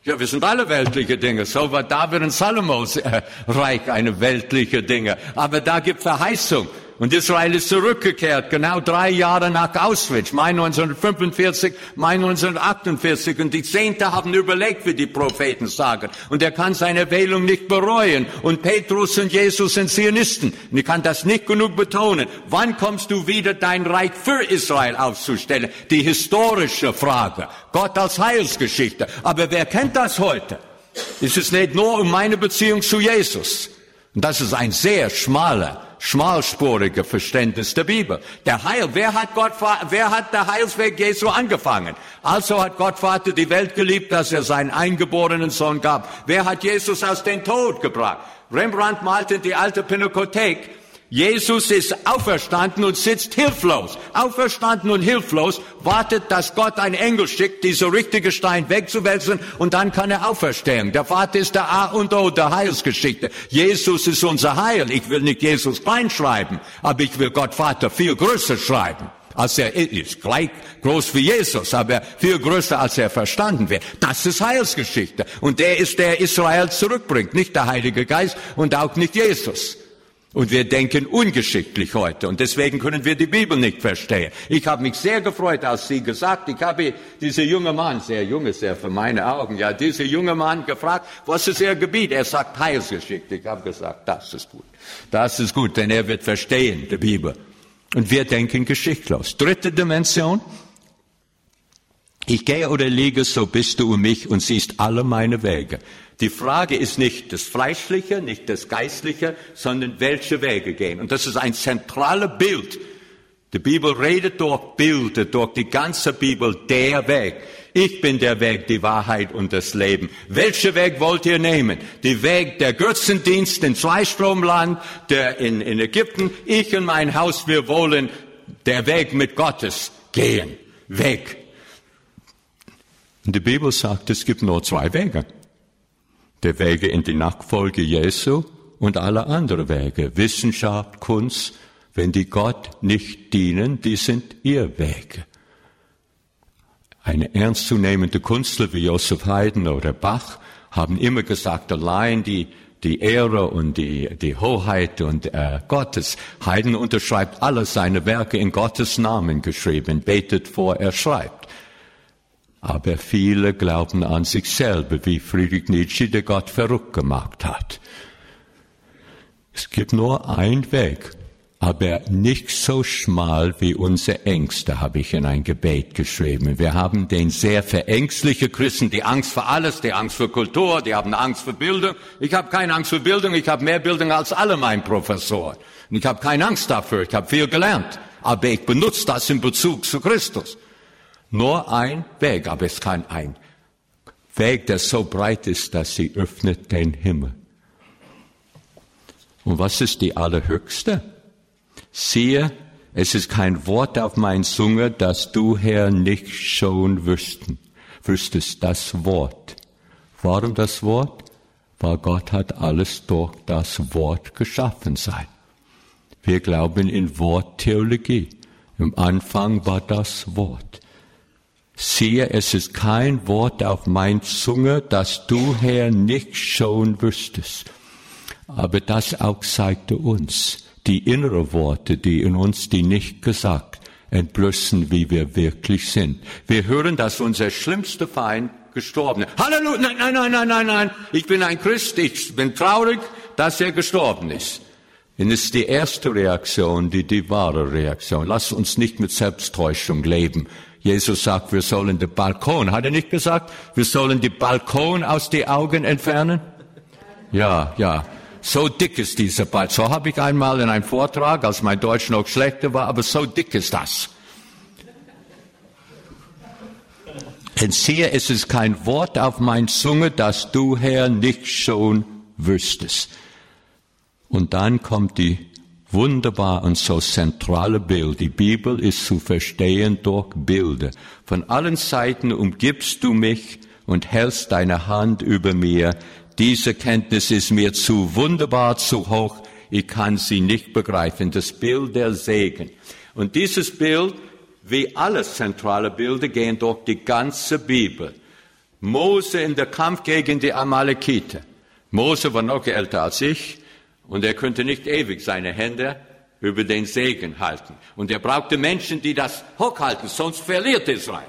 Ja, wir sind alle weltliche Dinge. So war David und Salomos Reich eine weltliche Dinge. Aber da gibt Verheißung. Und Israel ist zurückgekehrt, genau 3 Jahre nach Auschwitz, Mai 1945, Mai 1948. Und die Zehnte haben überlegt, wie die Propheten sagen. Und er kann seine Wählung nicht bereuen. Und Petrus und Jesus sind Zionisten. Und ich kann das nicht genug betonen. Wann kommst du wieder, dein Reich für Israel aufzustellen? Die historische Frage. Gott als Heilsgeschichte. Aber wer kennt das heute? Es ist nicht nur um meine Beziehung zu Jesus. Und das ist ein sehr schmalspuriger Verständnis der Bibel. Wer hat der Heilsweg Jesu angefangen? Also hat Gott Vater die Welt geliebt, dass er seinen eingeborenen Sohn gab. Wer hat Jesus aus dem Tod gebracht? Rembrandt malte die alte Pinakothek. Jesus ist auferstanden und sitzt hilflos. Auferstanden und hilflos, wartet, dass Gott einen Engel schickt, dieser richtige Stein wegzuwälzen, und dann kann er auferstehen. Der Vater ist der A und O der Heilsgeschichte. Jesus ist unser Heil. Ich will nicht Jesus klein schreiben, aber ich will Gott Vater viel größer schreiben. Als er ist gleich groß wie Jesus, aber viel größer, als er verstanden wird. Das ist Heilsgeschichte. Und der ist, der Israel zurückbringt. Nicht der Heilige Geist und auch nicht Jesus. Und wir denken ungeschicklich heute, und deswegen können wir die Bibel nicht verstehen. Ich habe mich sehr gefreut, als Sie gesagt, ich habe diesen jungen Mann, sehr jung ist er für meine Augen, ja, dieser junge Mann gefragt, was ist Ihr Gebiet? Er sagt Heilsgeschichte. Ich habe gesagt, das ist gut, denn er wird verstehen, die Bibel. Und wir denken geschichtlos. 3. Dimension. Ich gehe oder liege, so bist du um mich und siehst alle meine Wege. Die Frage ist nicht das Fleischliche, nicht das Geistliche, sondern welche Wege gehen. Und das ist ein zentrales Bild. Die Bibel redet durch Bilder, durch die ganze Bibel, der Weg. Ich bin der Weg, die Wahrheit und das Leben. Welchen Weg wollt ihr nehmen? Der Weg der Götzendienst in Zweistromland, der in Ägypten. Ich und mein Haus, wir wollen der Weg mit Gottes gehen. Weg. Und die Bibel sagt, es gibt nur 2 Wege. Der Wege in die Nachfolge Jesu und alle anderen Wege. Wissenschaft, Kunst, wenn die Gott nicht dienen, die sind ihr Wege. Eine ernstzunehmende Künstler wie Joseph Haydn oder Bach haben immer gesagt, allein die Ehre und die Hoheit und Gottes. Haydn unterschreibt alle seine Werke in Gottes Namen geschrieben, betet vor, er schreibt. Aber viele glauben an sich selber, wie Friedrich Nietzsche, der Gott verrückt gemacht hat. Es gibt nur einen Weg, aber nicht so schmal wie unsere Ängste, habe ich in ein Gebet geschrieben. Wir haben den sehr verängstlichen Christen, die Angst für alles, die Angst für Kultur, die haben Angst für Bildung. Ich habe keine Angst für Bildung, ich habe mehr Bildung als alle meine Professoren. Und ich habe keine Angst dafür, ich habe viel gelernt. Aber ich benutze das in Bezug zu Christus. Nur ein Weg, aber es kann ein Weg, der so breit ist, dass sie öffnet den Himmel. Und was ist die allerhöchste? Siehe, es ist kein Wort auf mein Zunge, das du, Herr, nicht schon wüsstest. Das Wort. Warum das Wort? Weil Gott hat alles durch das Wort geschaffen sein. Wir glauben in Worttheologie. Im Anfang war das Wort. Siehe, es ist kein Wort auf mein Zunge, das du, Herr, nicht schon wüsstest. Aber das auch zeigte uns, die inneren Worte, die in uns, die nicht gesagt, entblößen, wie wir wirklich sind. Wir hören, dass unser schlimmster Feind gestorben ist. Halleluja, nein, ich bin ein Christ, ich bin traurig, dass er gestorben ist. Und es ist die erste Reaktion, die wahre Reaktion. Lass uns nicht mit Selbsttäuschung leben. Jesus sagt, wir sollen den Balkon, hat er nicht gesagt, wir sollen die Balkon aus den Augen entfernen? Ja, so dick ist dieser Balkon. So habe ich einmal in einem Vortrag, als mein Deutsch noch schlechter war, aber so dick ist das. Und siehe, es ist kein Wort auf mein Zunge, das du, Herr, nicht schon wüsstest. Und dann kommt die wunderbar und so zentrale Bild. Die Bibel ist zu verstehen durch Bilder. Von allen Seiten umgibst du mich und hältst deine Hand über mir. Diese Kenntnis ist mir zu wunderbar, zu hoch. Ich kann sie nicht begreifen. Das Bild der Segen. Und dieses Bild, wie alle zentrale Bilder, gehen durch die ganze Bibel. Mose in der Kampf gegen die Amalekiter. Mose war noch älter als ich und er könnte nicht ewig seine Hände über den Segen halten. Und er brauchte Menschen, die das hochhalten, sonst verliert Israel.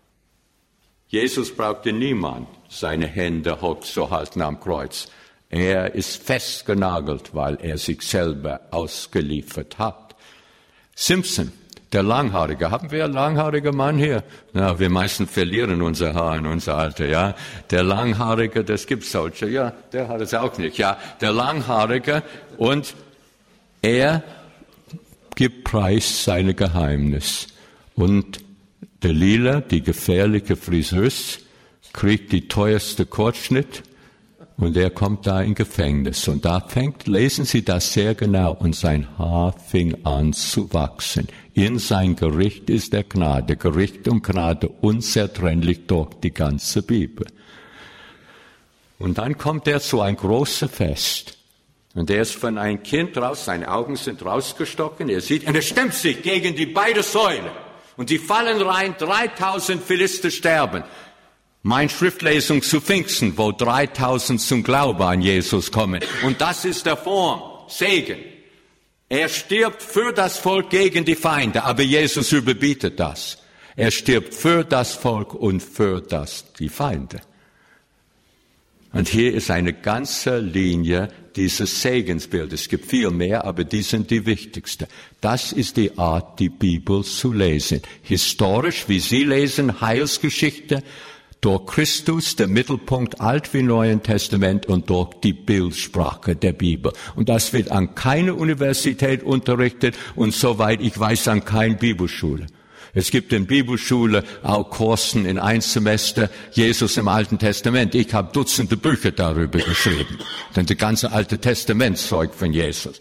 Jesus brauchte niemand, seine Hände hochzuhalten am Kreuz. Er ist festgenagelt, weil er sich selber ausgeliefert hat. Simpson, der Langhaarige. Haben wir einen langhaarigen Mann hier? Na, wir meisten verlieren unser Haar in unser Alter, ja. Der Langhaarige, das gibt's solche, ja. Der hat es auch nicht, ja. Der Langhaarige und er gibt preis seine Geheimnis. Und der Lila, die gefährliche Friseuse, kriegt die teuerste Kurzschnitt und er kommt da in Gefängnis. Und da lesen Sie das sehr genau, und sein Haar fing an zu wachsen. In sein Gericht ist der Gnade, Gericht und Gnade unzertrennlich durch die ganze Bibel. Und dann kommt er zu einem großen Fest. Und er ist von einem Kind raus, seine Augen sind rausgestochen, er sieht, und er stemmt sich gegen die beiden Säulen. Und die fallen rein, 3000 Philister sterben. Meine Schriftlesung zu Pfingsten, wo 3000 zum Glauben an Jesus kommen. Und das ist der Form, Segen. Er stirbt für das Volk gegen die Feinde, aber Jesus überbietet das. Er stirbt für das Volk und für die Feinde. Und hier ist eine ganze Linie dieses Segensbildes. Es gibt viel mehr, aber die sind die wichtigste. Das ist die Art, die Bibel zu lesen. Historisch, wie Sie lesen, Heilsgeschichte, durch Christus, der Mittelpunkt, Alt wie Neuen Testament, und durch die Bildsprache der Bibel. Und das wird an keiner Universität unterrichtet und soweit ich weiß an keiner Bibelschule. Es gibt in Bibelschule auch Kursen in ein Semester Jesus im Alten Testament. Ich habe Dutzende Bücher darüber geschrieben. Denn das ganze Alte Testament zeugt von Jesus.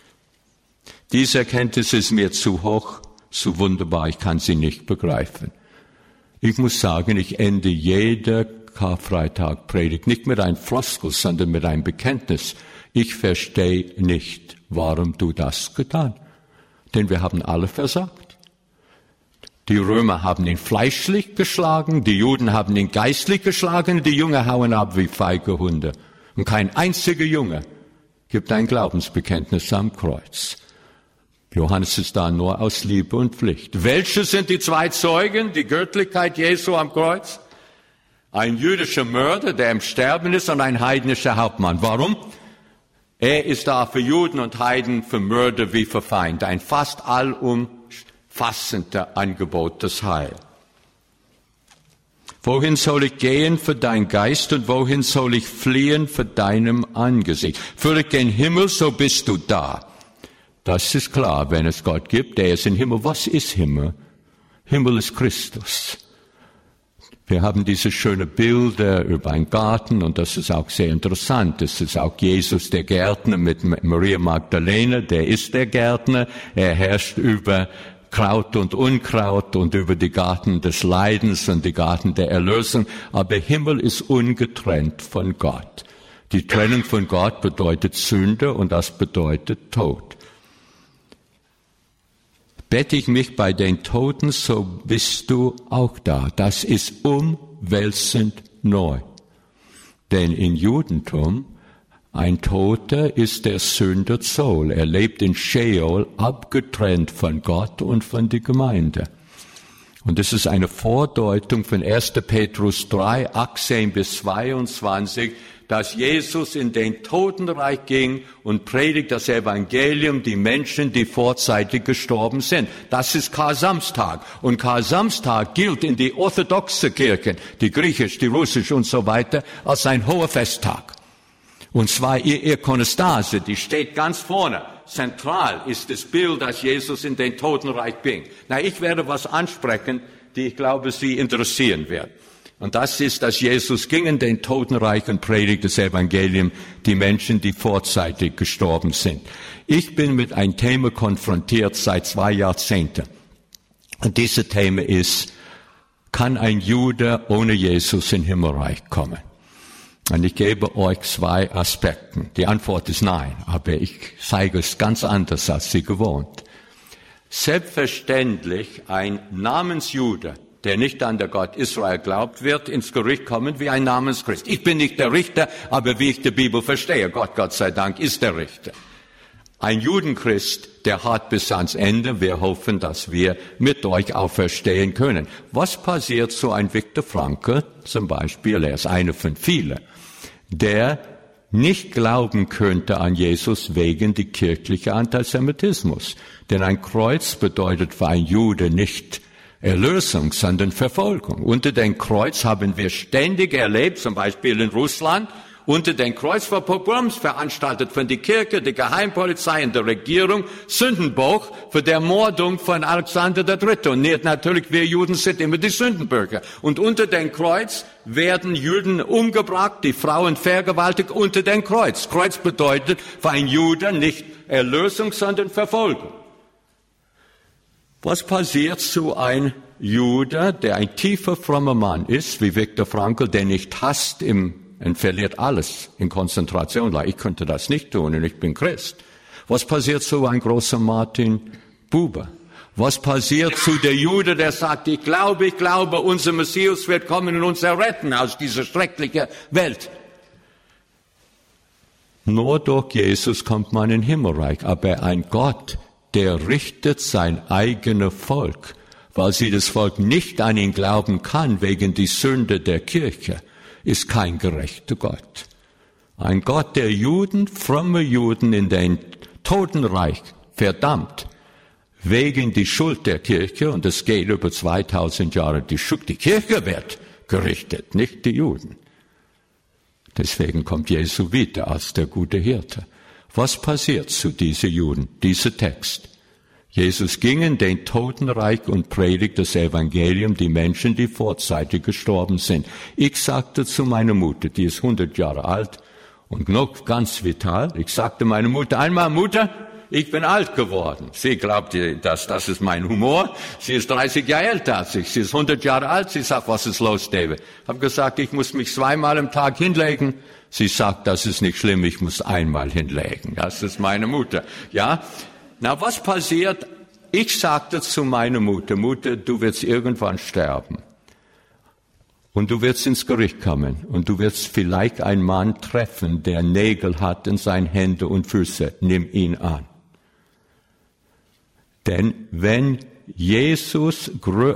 Diese Erkenntnis ist mir zu hoch, zu wunderbar, ich kann sie nicht begreifen. Ich muss sagen, ich ende jede Karfreitag-Predigt nicht mit einem Floskel, sondern mit einem Bekenntnis. Ich verstehe nicht, warum du das getan. Denn wir haben alle versagt. Die Römer haben ihn fleischlich geschlagen, die Juden haben ihn geistlich geschlagen, die Jungen hauen ab wie feige Hunde. Und kein einziger Junge gibt ein Glaubensbekenntnis am Kreuz. Johannes ist da nur aus Liebe und Pflicht. Welche sind die zwei Zeugen, die Göttlichkeit Jesu am Kreuz? Ein jüdischer Mörder, der im Sterben ist, und ein heidnischer Hauptmann. Warum? Er ist da für Juden und Heiden, für Mörder wie für Feinde. Ein fast allumfassender Angebot des Heils. Wohin soll ich gehen für dein Geist und wohin soll ich fliehen für deinem Angesicht? Fülle ich den Himmel, so bist du da. Das ist klar, wenn es Gott gibt, der ist im Himmel. Was ist Himmel? Himmel ist Christus. Wir haben diese schönen Bilder über einen Garten und das ist auch sehr interessant. Es ist auch Jesus, der Gärtner, mit Maria Magdalena, der ist der Gärtner. Er herrscht über Kraut und Unkraut und über die Garten des Leidens und die Garten der Erlösung. Aber Himmel ist ungetrennt von Gott. Die Trennung von Gott bedeutet Sünde und das bedeutet Tod. Bette ich mich bei den Toten, so bist du auch da. Das ist umwälzend neu. Denn im Judentum, ein Toter ist der Sünder Zoll. Er lebt in Sheol, abgetrennt von Gott und von der Gemeinde. Und das ist eine Vordeutung von 1. Petrus 3, 18 bis 22, dass Jesus in den Totenreich ging und predigt das Evangelium, die Menschen, die vorzeitig gestorben sind. Das ist Kar-Samstag. Und Kar-Samstag gilt in die orthodoxe Kirchen, die griechisch, die russisch und so weiter, als ein hoher Festtag. Und zwar ihr Ikonostase, die steht ganz vorne. Zentral ist das Bild, dass Jesus in den Totenreich ging. Na, ich werde was ansprechen, die ich glaube, Sie interessieren wird. Und das ist, dass Jesus ging in den Totenreich und predigt das Evangelium, die Menschen, die vorzeitig gestorben sind. Ich bin mit einem Thema konfrontiert seit 2 Jahrzehnten. Und dieses Thema ist, kann ein Jude ohne Jesus in den Himmelreich kommen? Und ich gebe euch 2 Aspekte. Die Antwort ist nein, aber ich zeige es ganz anders, als Sie gewohnt. Selbstverständlich, ein Namensjude der nicht an der Gott Israel glaubt, wird ins Gericht kommen wie ein Namenschrist. Ich bin nicht der Richter, aber wie ich die Bibel verstehe, Gott sei Dank, ist der Richter. Ein Judenchrist, der hart bis ans Ende. Wir hoffen, dass wir mit euch auferstehen können. Was passiert so ein Viktor Frankl zum Beispiel? Er ist einer von vielen, der nicht glauben könnte an Jesus wegen die kirchliche Antisemitismus. Denn ein Kreuz bedeutet für einen Jude nicht Erlösung, sondern Verfolgung. Unter dem Kreuz haben wir ständig erlebt, zum Beispiel in Russland, unter dem Kreuz war Pogroms veranstaltet von der Kirche, der Geheimpolizei und der Regierung, Sündenbock für die Ermordung von Alexander III. Und natürlich, wir Juden sind immer die Sündenbürger. Und unter dem Kreuz werden Juden umgebracht, die Frauen vergewaltigt unter dem Kreuz. Kreuz bedeutet für einen Juden nicht Erlösung, sondern Verfolgung. Was passiert zu einem Jude, der ein tiefer, frommer Mann ist, wie Viktor Frankl, der nicht hasst und verliert alles in Konzentration. Ich könnte das nicht tun und ich bin Christ. Was passiert zu einem großen Martin Buber? Was passiert zu der Jude, der sagt, ich glaube, unser Messias wird kommen und uns erretten aus dieser schrecklichen Welt? Nur durch Jesus kommt man in Himmelreich, aber ein Gott, der richtet sein eigenes Volk, weil sie das Volk nicht an ihn glauben kann wegen die Sünde der Kirche, ist kein gerechter Gott. Ein Gott, der Juden, fromme Juden in den Totenreich verdammt, wegen die Schuld der Kirche, und es geht über 2000 Jahre, die Kirche wird gerichtet, nicht die Juden. Deswegen kommt Jesu wieder als der gute Hirte. Was passiert zu diesen Juden? Dieser Text. Jesus ging in den Totenreich und predigt das Evangelium, die Menschen, die vorzeitig gestorben sind. Ich sagte zu meiner Mutter, die ist 100 Jahre alt und noch ganz vital, ich sagte meiner Mutter einmal, Mutter, ich bin alt geworden. Sie glaubte, das ist mein Humor. Sie ist 30 Jahre älter als ich. Sie ist 100 Jahre alt. Sie sagt, was ist los, David? Ich habe gesagt, ich muss mich 2-mal am Tag hinlegen. Sie sagt, das ist nicht schlimm, ich muss einmal hinlegen. Das ist meine Mutter. Ja? Na, was passiert? Ich sagte zu meiner Mutter, Mutter, du wirst irgendwann sterben. Und du wirst ins Gericht kommen. Und du wirst vielleicht einen Mann treffen, der Nägel hat in seinen Händen und Füßen. Nimm ihn an. Denn wenn Jesus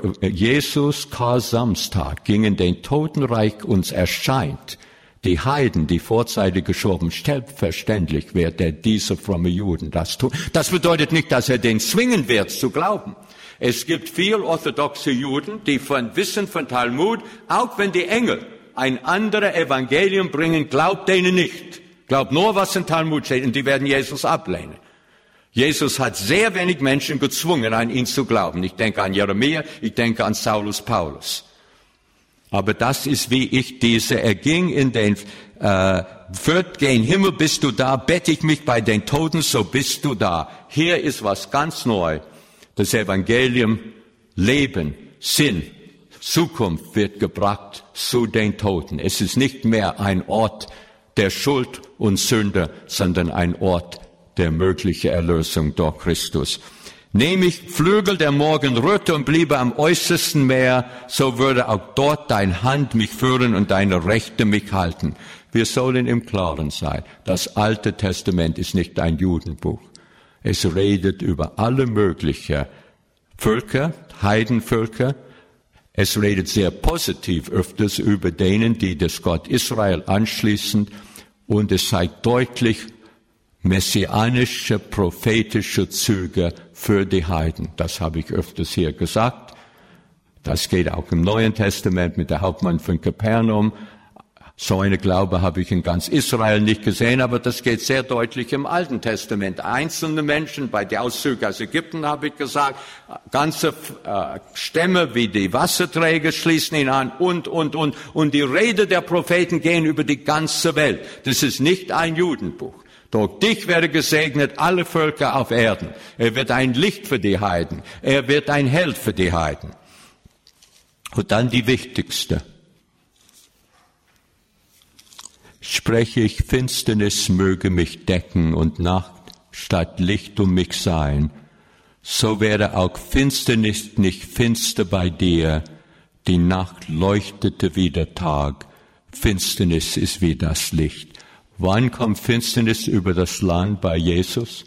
Karl-Samstag gegen den Totenreich uns erscheint, die Heiden, die vorzeitig gestorben, selbstverständlich wird diese fromme Juden das tun. Das bedeutet nicht, dass den zwingen wird zu glauben. Es gibt viele orthodoxe Juden, die von Wissen von Talmud, auch wenn die Engel ein anderes Evangelium bringen, glaubt denen nicht. Glaubt nur, was in Talmud steht, und die werden Jesus ablehnen. Jesus hat sehr wenig Menschen gezwungen, an ihn zu glauben. Ich denke an Jeremia, ich denke an Saulus Paulus. Aber das ist, wie ich er ging in den, führt gen Himmel, bist du da, bette ich mich bei den Toten, so bist du da. Hier ist was ganz neu. Das Evangelium, Leben, Sinn, Zukunft wird gebracht zu den Toten. Es ist nicht mehr ein Ort der Schuld und Sünde, sondern ein Ort der möglichen Erlösung durch Christus. Nehme ich Flügel der Morgenröte und bliebe am äußersten Meer, so würde auch dort deine Hand mich führen und deine Rechte mich halten. Wir sollen im Klaren sein. Das Alte Testament ist nicht ein Judenbuch. Es redet über alle möglichen Völker, Heidenvölker. Es redet sehr positiv öfters über denen, die das Gott Israel anschließen. Und es zeigt deutlich messianische, prophetische Züge für die Heiden. Das habe ich öfters hier gesagt. Das geht auch im Neuen Testament mit der Hauptmann von Kapernaum. So eine Glaube habe ich in ganz Israel nicht gesehen, aber das geht sehr deutlich im Alten Testament. Einzelne Menschen, bei den Auszügen aus Ägypten habe ich gesagt, ganze Stämme wie die Wasserträger schließen ihn an und. Und die Rede der Propheten gehen über die ganze Welt. Das ist nicht ein Judenbuch. Durch dich werde gesegnet alle Völker auf Erden. Er wird ein Licht für die Heiden. Er wird ein Held für die Heiden. Und dann die wichtigste. Spreche ich, Finsternis möge mich decken und Nacht statt Licht um mich sein. So werde auch Finsternis nicht finster bei dir, Die Nacht leuchtete wie der Tag. Finsternis ist wie das Licht. Wann kommt Finsternis über das Land bei Jesus?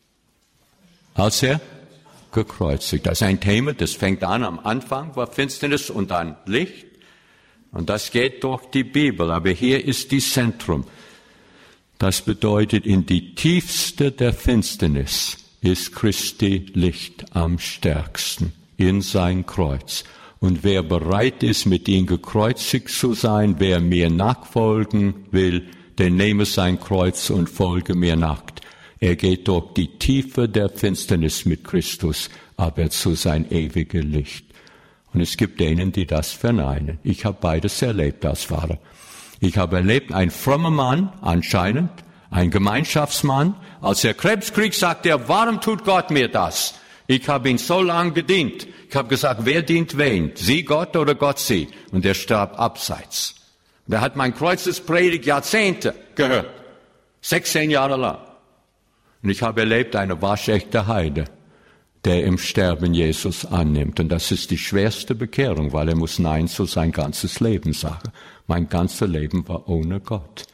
Als er gekreuzigt. Das ist ein Thema, das fängt an, am Anfang war Finsternis und dann Licht. Und das geht durch die Bibel. Aber hier ist die Zentrum. Das bedeutet, in die tiefste der Finsternis ist Christi Licht am stärksten, in sein Kreuz. Und wer bereit ist, mit ihm gekreuzigt zu sein, wer mir nachfolgen will, der nehme sein Kreuz und folge mir nach. Er geht durch die Tiefe der Finsternis mit Christus, aber zu sein ewiges Licht. Und es gibt denen, die das verneinen. Ich habe beides erlebt als Vater. Ich habe erlebt, ein frommer Mann, anscheinend, ein Gemeinschaftsmann, als er Krebs kriegt, sagt er, warum tut Gott mir das? Ich habe ihn so lange gedient. Ich habe gesagt, wer dient wen? Sie Gott oder Gott sie? Und er starb abseits. Und er hat mein Kreuzespredigt Jahrzehnte gehört. 16 Jahre lang. Und ich habe erlebt, eine waschechte Heide, der im Sterben Jesus annimmt. Und das ist die schwerste Bekehrung, weil er muss Nein zu sein ganzes Leben sagen. Mein ganzes Leben war ohne Gott.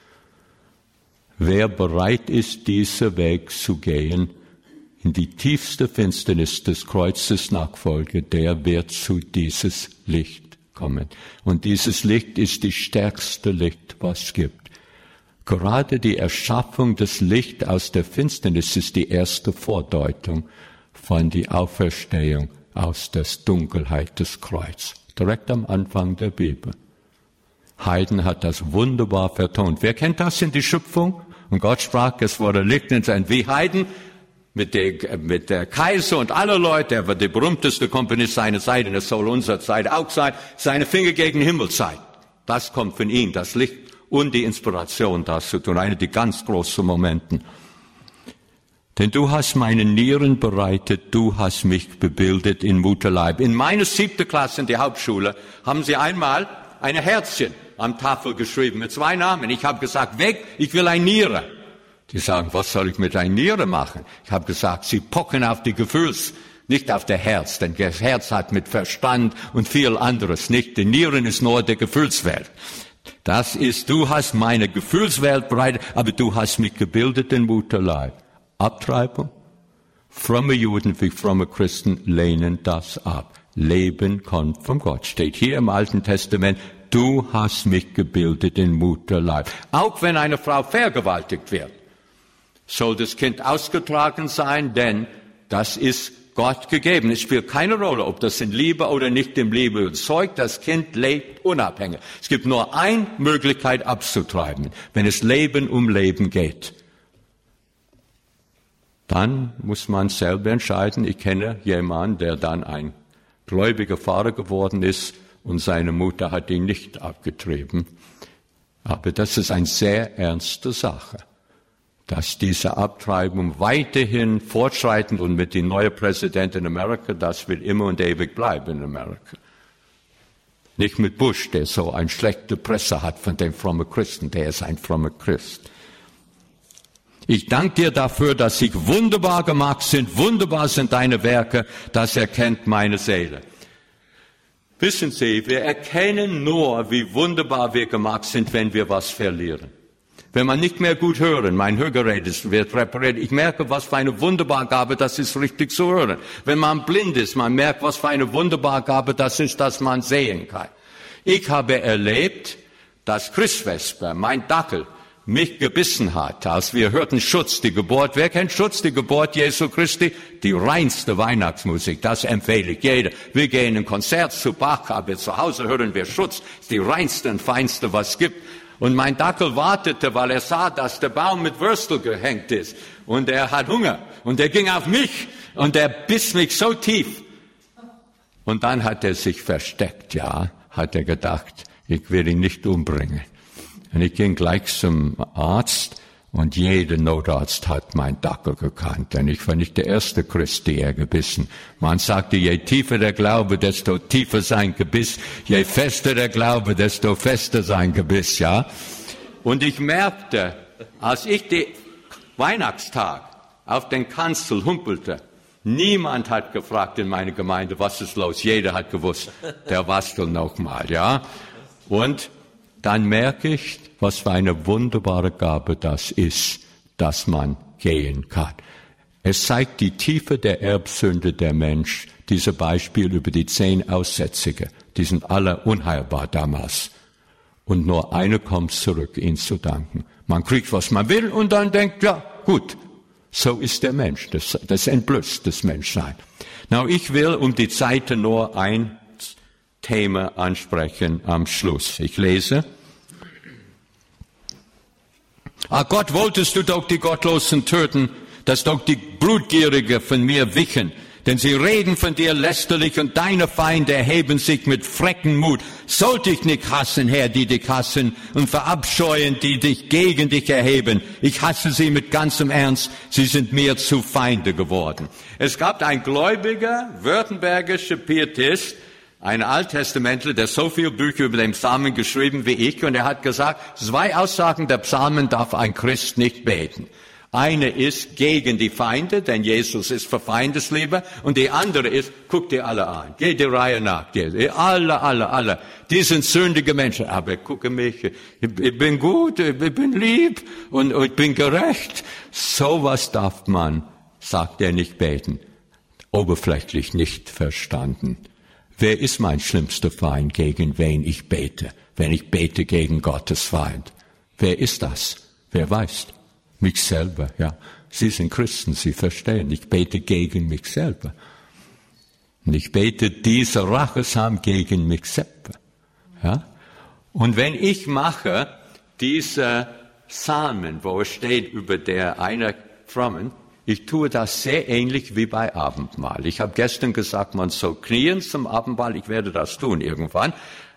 Wer bereit ist, diesen Weg zu gehen, in die tiefste Finsternis des Kreuzes Nachfolge, der wird zu dieses Licht kommen. Und dieses Licht ist die stärkste Licht, was es gibt. Gerade die Erschaffung des Lichts aus der Finsternis ist die erste Vordeutung von der Auferstehung aus der Dunkelheit des Kreuzes. Direkt am Anfang der Bibel. Haydn hat das wunderbar vertont. Wer kennt das in die Schöpfung? Und Gott sprach, es wurde Licht und sein wie Haydn mit der Kaiser und alle Leute, er war der berühmteste Komponist seiner Zeit, und es soll unsere Zeit auch sein, seine Finger gegen den Himmel zeigen. Das kommt von ihm, das Licht und die Inspiration, das zu tun, einer der ganz großen Momenten. Denn du hast meine Nieren bereitet, du hast mich gebildet in Mutterleib. In meiner 7. Klasse in der Hauptschule haben sie einmal ein Herzchen am Tafel geschrieben mit 2 Namen. Ich habe gesagt, weg, ich will eine Niere. Die sagen, was soll ich mit einer Niere machen? Ich habe gesagt, sie pochen auf die Gefühls, nicht auf der Herz, denn das Herz hat mit Verstand und viel anderes nicht. Die Nieren ist nur der Gefühlswelt. Das ist, du hast meine Gefühlswelt bereitet, aber du hast mich gebildet in Mutterleib. Abtreibung? Fromme Juden wie fromme Christen lehnen das ab. Leben kommt von Gott. Steht hier im Alten Testament, du hast mich gebildet in Mutterleib. Auch wenn eine Frau vergewaltigt wird, soll das Kind ausgetragen sein, denn das ist Gott gegeben. Es spielt keine Rolle, ob das in Liebe oder nicht in Liebe erzeugt. Das Kind lebt unabhängig. Es gibt nur eine Möglichkeit abzutreiben, wenn es Leben um Leben geht. Dann muss man selber entscheiden. Ich kenne jemanden, der dann ein gläubiger Vater geworden ist und seine Mutter hat ihn nicht abgetrieben. Aber das ist eine sehr ernste Sache, dass diese Abtreibung weiterhin fortschreitend und mit dem neuen Präsidenten in Amerika, das wird immer und ewig bleiben in Amerika. Nicht mit Bush, der so eine schlechte Presse hat von den frommen Christen, der ist ein frommer Christ. Ich danke dir dafür, dass sie wunderbar gemacht sind, wunderbar sind deine Werke, das erkennt meine Seele. Wissen Sie, wir erkennen nur, wie wunderbar wir gemacht sind, wenn wir was verlieren. Wenn man nicht mehr gut hören, mein Hörgerät wird repariert, ich merke, was für eine wunderbare Gabe das ist, richtig zu hören. Wenn man blind ist, man merkt, was für eine wunderbare Gabe das ist, dass man sehen kann. Ich habe erlebt, dass Christwesper, mein Dackel, mich gebissen hat, als wir hörten Schutz, die Geburt. Wer kennt Schutz, die Geburt Jesu Christi? Die reinste Weihnachtsmusik, das empfehle ich jeder. Wir gehen in Konzert zu Bach, aber zu Hause hören wir Schutz, die reinste und feinste, was es gibt. Und mein Dackel wartete, weil er sah, dass der Baum mit Würstel gehängt ist. Und er hat Hunger. Und er ging auf mich. Und er biss mich so tief. Und dann hat er sich versteckt, ja, hat er gedacht, ich will ihn nicht umbringen. Und ich ging gleich zum Arzt. Und jeder Notarzt hat mein Dackel gekannt, denn ich war nicht der erste Christ, der er gebissen. Man sagte, je tiefer der Glaube, desto tiefer sein Gebiss, je fester der Glaube, desto fester sein Gebiss, ja. Und ich merkte, als ich den Weihnachtstag auf den Kanzel humpelte, Niemand hat gefragt in meiner Gemeinde, was ist los? Jeder hat gewusst, der Wastel nochmal, ja. Und dann merke ich, was für eine wunderbare Gabe das ist, dass man gehen kann. Es zeigt die Tiefe der Erbsünde der Mensch, diese Beispiel über die 10 Aussätzige. Die sind alle unheilbar damals. Und nur einer kommt zurück, ihn zu danken. Man kriegt, was man will und dann denkt, ja, gut. So ist der Mensch, das entblößt das Menschsein. Now, ich will um die Zeit nur ein Thema ansprechen am Schluss. Ich lese. Gott, wolltest du doch die Gottlosen töten, dass doch die Blutgierige von mir wichen. Denn sie reden von dir lästerlich und deine Feinde erheben sich mit frechen Mut. Sollte ich nicht hassen, Herr, die dich hassen und verabscheuen, die dich gegen dich erheben. Ich hasse sie mit ganzem Ernst. Sie sind mir zu Feinde geworden. Es gab ein gläubiger, württembergischer Pietist, ein Alttestamentler, der so viele Bücher über den Psalmen geschrieben wie ich, und er hat gesagt, 2 Aussagen der Psalmen darf ein Christ nicht beten. Eine ist gegen die Feinde, denn Jesus ist für Feindesliebe. Und die andere ist, guck dir alle an. Geh der Reihe nach. Alle. Die sind sündige Menschen. Aber gucke mich, ich bin gut, ich bin lieb und ich bin gerecht. Sowas darf man, sagt er, nicht beten. Oberflächlich nicht verstanden. Wer ist mein schlimmster Feind, gegen wen ich bete, wenn ich bete gegen Gottes Feind? Wer ist das? Wer weiß? Mich selber, ja. Sie sind Christen, Sie verstehen. Ich bete gegen mich selber. Und ich bete diese Rachesam gegen mich selber. Ja. Und wenn ich mache diese Psalmen, wo es steht über der eine Frommen, ich tue das sehr ähnlich wie bei Abendmahl. Ich habe gestern gesagt, man soll knien zum Abendmahl. Ich werde das tun irgendwann.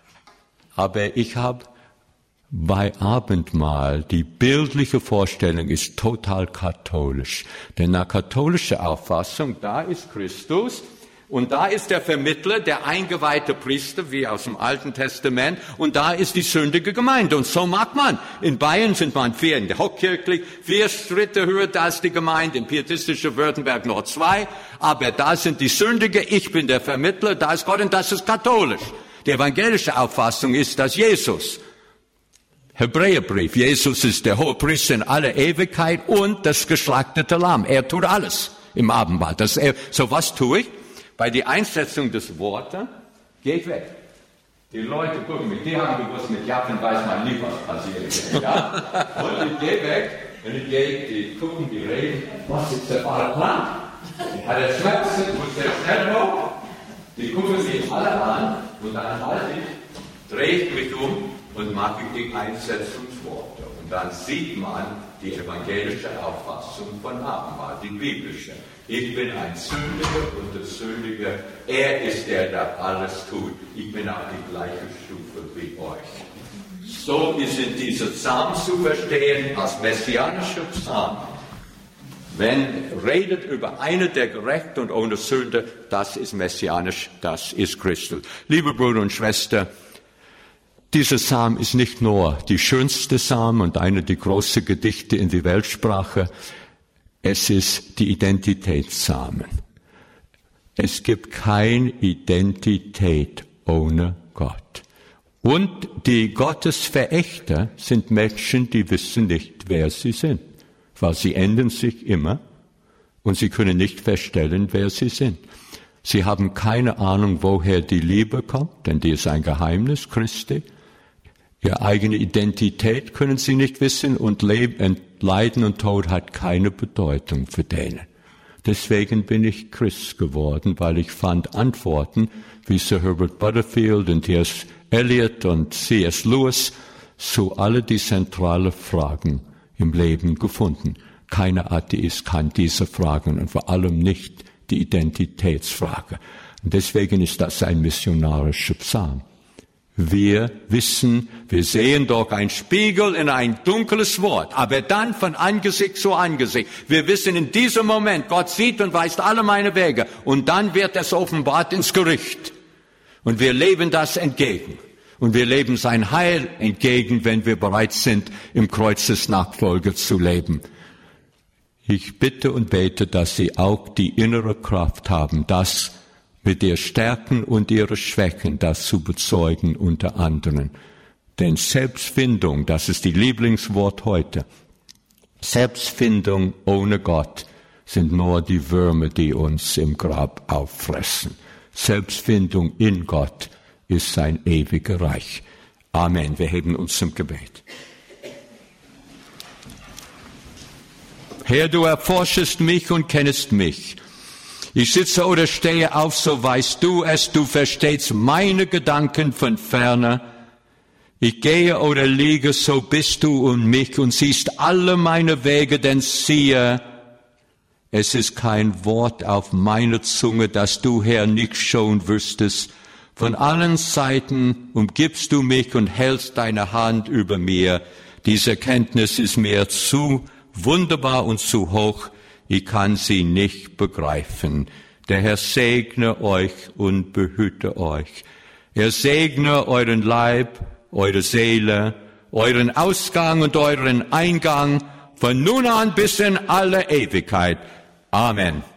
Aber ich habe bei Abendmahl, die bildliche Vorstellung ist total katholisch. Denn nach katholischer Auffassung, da ist Christus und da ist der Vermittler, der eingeweihte Priester, wie aus dem Alten Testament, und da ist die sündige Gemeinde. Und so mag man. In Bayern sind man 4 in der Hauptkirchlich, 4 Schritte höher, da ist die Gemeinde, in pietistischer Württemberg noch 2, aber da sind die Sündige, ich bin der Vermittler, da ist Gott und das ist katholisch. Die evangelische Auffassung ist, dass Jesus, Hebräerbrief, Jesus ist der Hohepriester in aller Ewigkeit und das geschlachtete Lamm. Er tut alles im Abendmahl. So was tue ich? Bei der Einsetzung des Wortes gehe ich weg. Die Leute gucken mich, die haben gewusst, mit Japan weiß man nie, was passiert. Ja? Und ich gehe weg und ich gehe, die gucken, die reden, was ist der Plan? Hat er Schmerzen, muss der schnell hoch? Die gucken sich alle an und dann halte ich, drehe ich mich um und mache die Einsetzungsworte. Und dann sieht man die evangelische Auffassung von Abendmahl, die biblische. Ich bin ein Sündiger und der Sündige, er ist der, der alles tut. Ich bin auf die gleiche Stufe wie euch. So ist in dieser Psalm zu verstehen als messianischer Psalm. Wenn redet über einen, der gerecht und ohne Sünde, das ist messianisch, das ist Christus. Liebe Brüder und Schwestern, dieser Psalm ist nicht nur die schönste Psalm und eine der großen Gedichte in der Weltsprache. Es ist die Identitätspsalmen. Es gibt keine Identität ohne Gott. Und die Gottesverächter sind Menschen, die wissen nicht, wer sie sind, weil sie ändern sich immer und sie können nicht feststellen, wer sie sind. Sie haben keine Ahnung, woher die Liebe kommt, denn die ist ein Geheimnis Christi. Ihre eigene Identität können sie nicht wissen und Leiden und Tod hat keine Bedeutung für denen. Deswegen bin ich Christ geworden, weil ich fand Antworten wie Sir Herbert Butterfield und T.S. Eliot und C.S. Lewis zu alle die zentralen Fragen im Leben gefunden. Keiner Atheist kann diese Fragen und vor allem nicht die Identitätsfrage. Und deswegen ist das ein missionarischer Psalm. Wir wissen, wir sehen doch ein Spiegel in ein dunkles Wort, aber dann von Angesicht zu Angesicht. Wir wissen in diesem Moment, Gott sieht und weist alle meine Wege und dann wird es offenbart ins Gericht. Und wir leben das entgegen. Und wir leben sein Heil entgegen, wenn wir bereit sind, im Kreuzesnachfolge zu leben. Ich bitte und bete, dass Sie auch die innere Kraft haben, das mit ihr Stärken und ihre Schwächen, das zu bezeugen unter anderen. Denn Selbstfindung, das ist die Lieblingswort heute, Selbstfindung ohne Gott sind nur die Würmer, die uns im Grab auffressen. Selbstfindung in Gott ist sein ewiges Reich. Amen. Wir heben uns zum Gebet. Herr, du erforschest mich und kennest mich. Ich sitze oder stehe auf, so weißt du es, du verstehst meine Gedanken von ferne. Ich gehe oder liege, so bist du um mich und siehst alle meine Wege, denn siehe, es ist kein Wort auf meiner Zunge, das du, Herr, nicht schon wüsstest. Von allen Seiten umgibst du mich und hältst deine Hand über mir. Diese Erkenntnis ist mir zu wunderbar und zu hoch, ich kann sie nicht begreifen. Der Herr segne euch und behüte euch. Er segne euren Leib, eure Seele, euren Ausgang und euren Eingang, von nun an bis in alle Ewigkeit. Amen.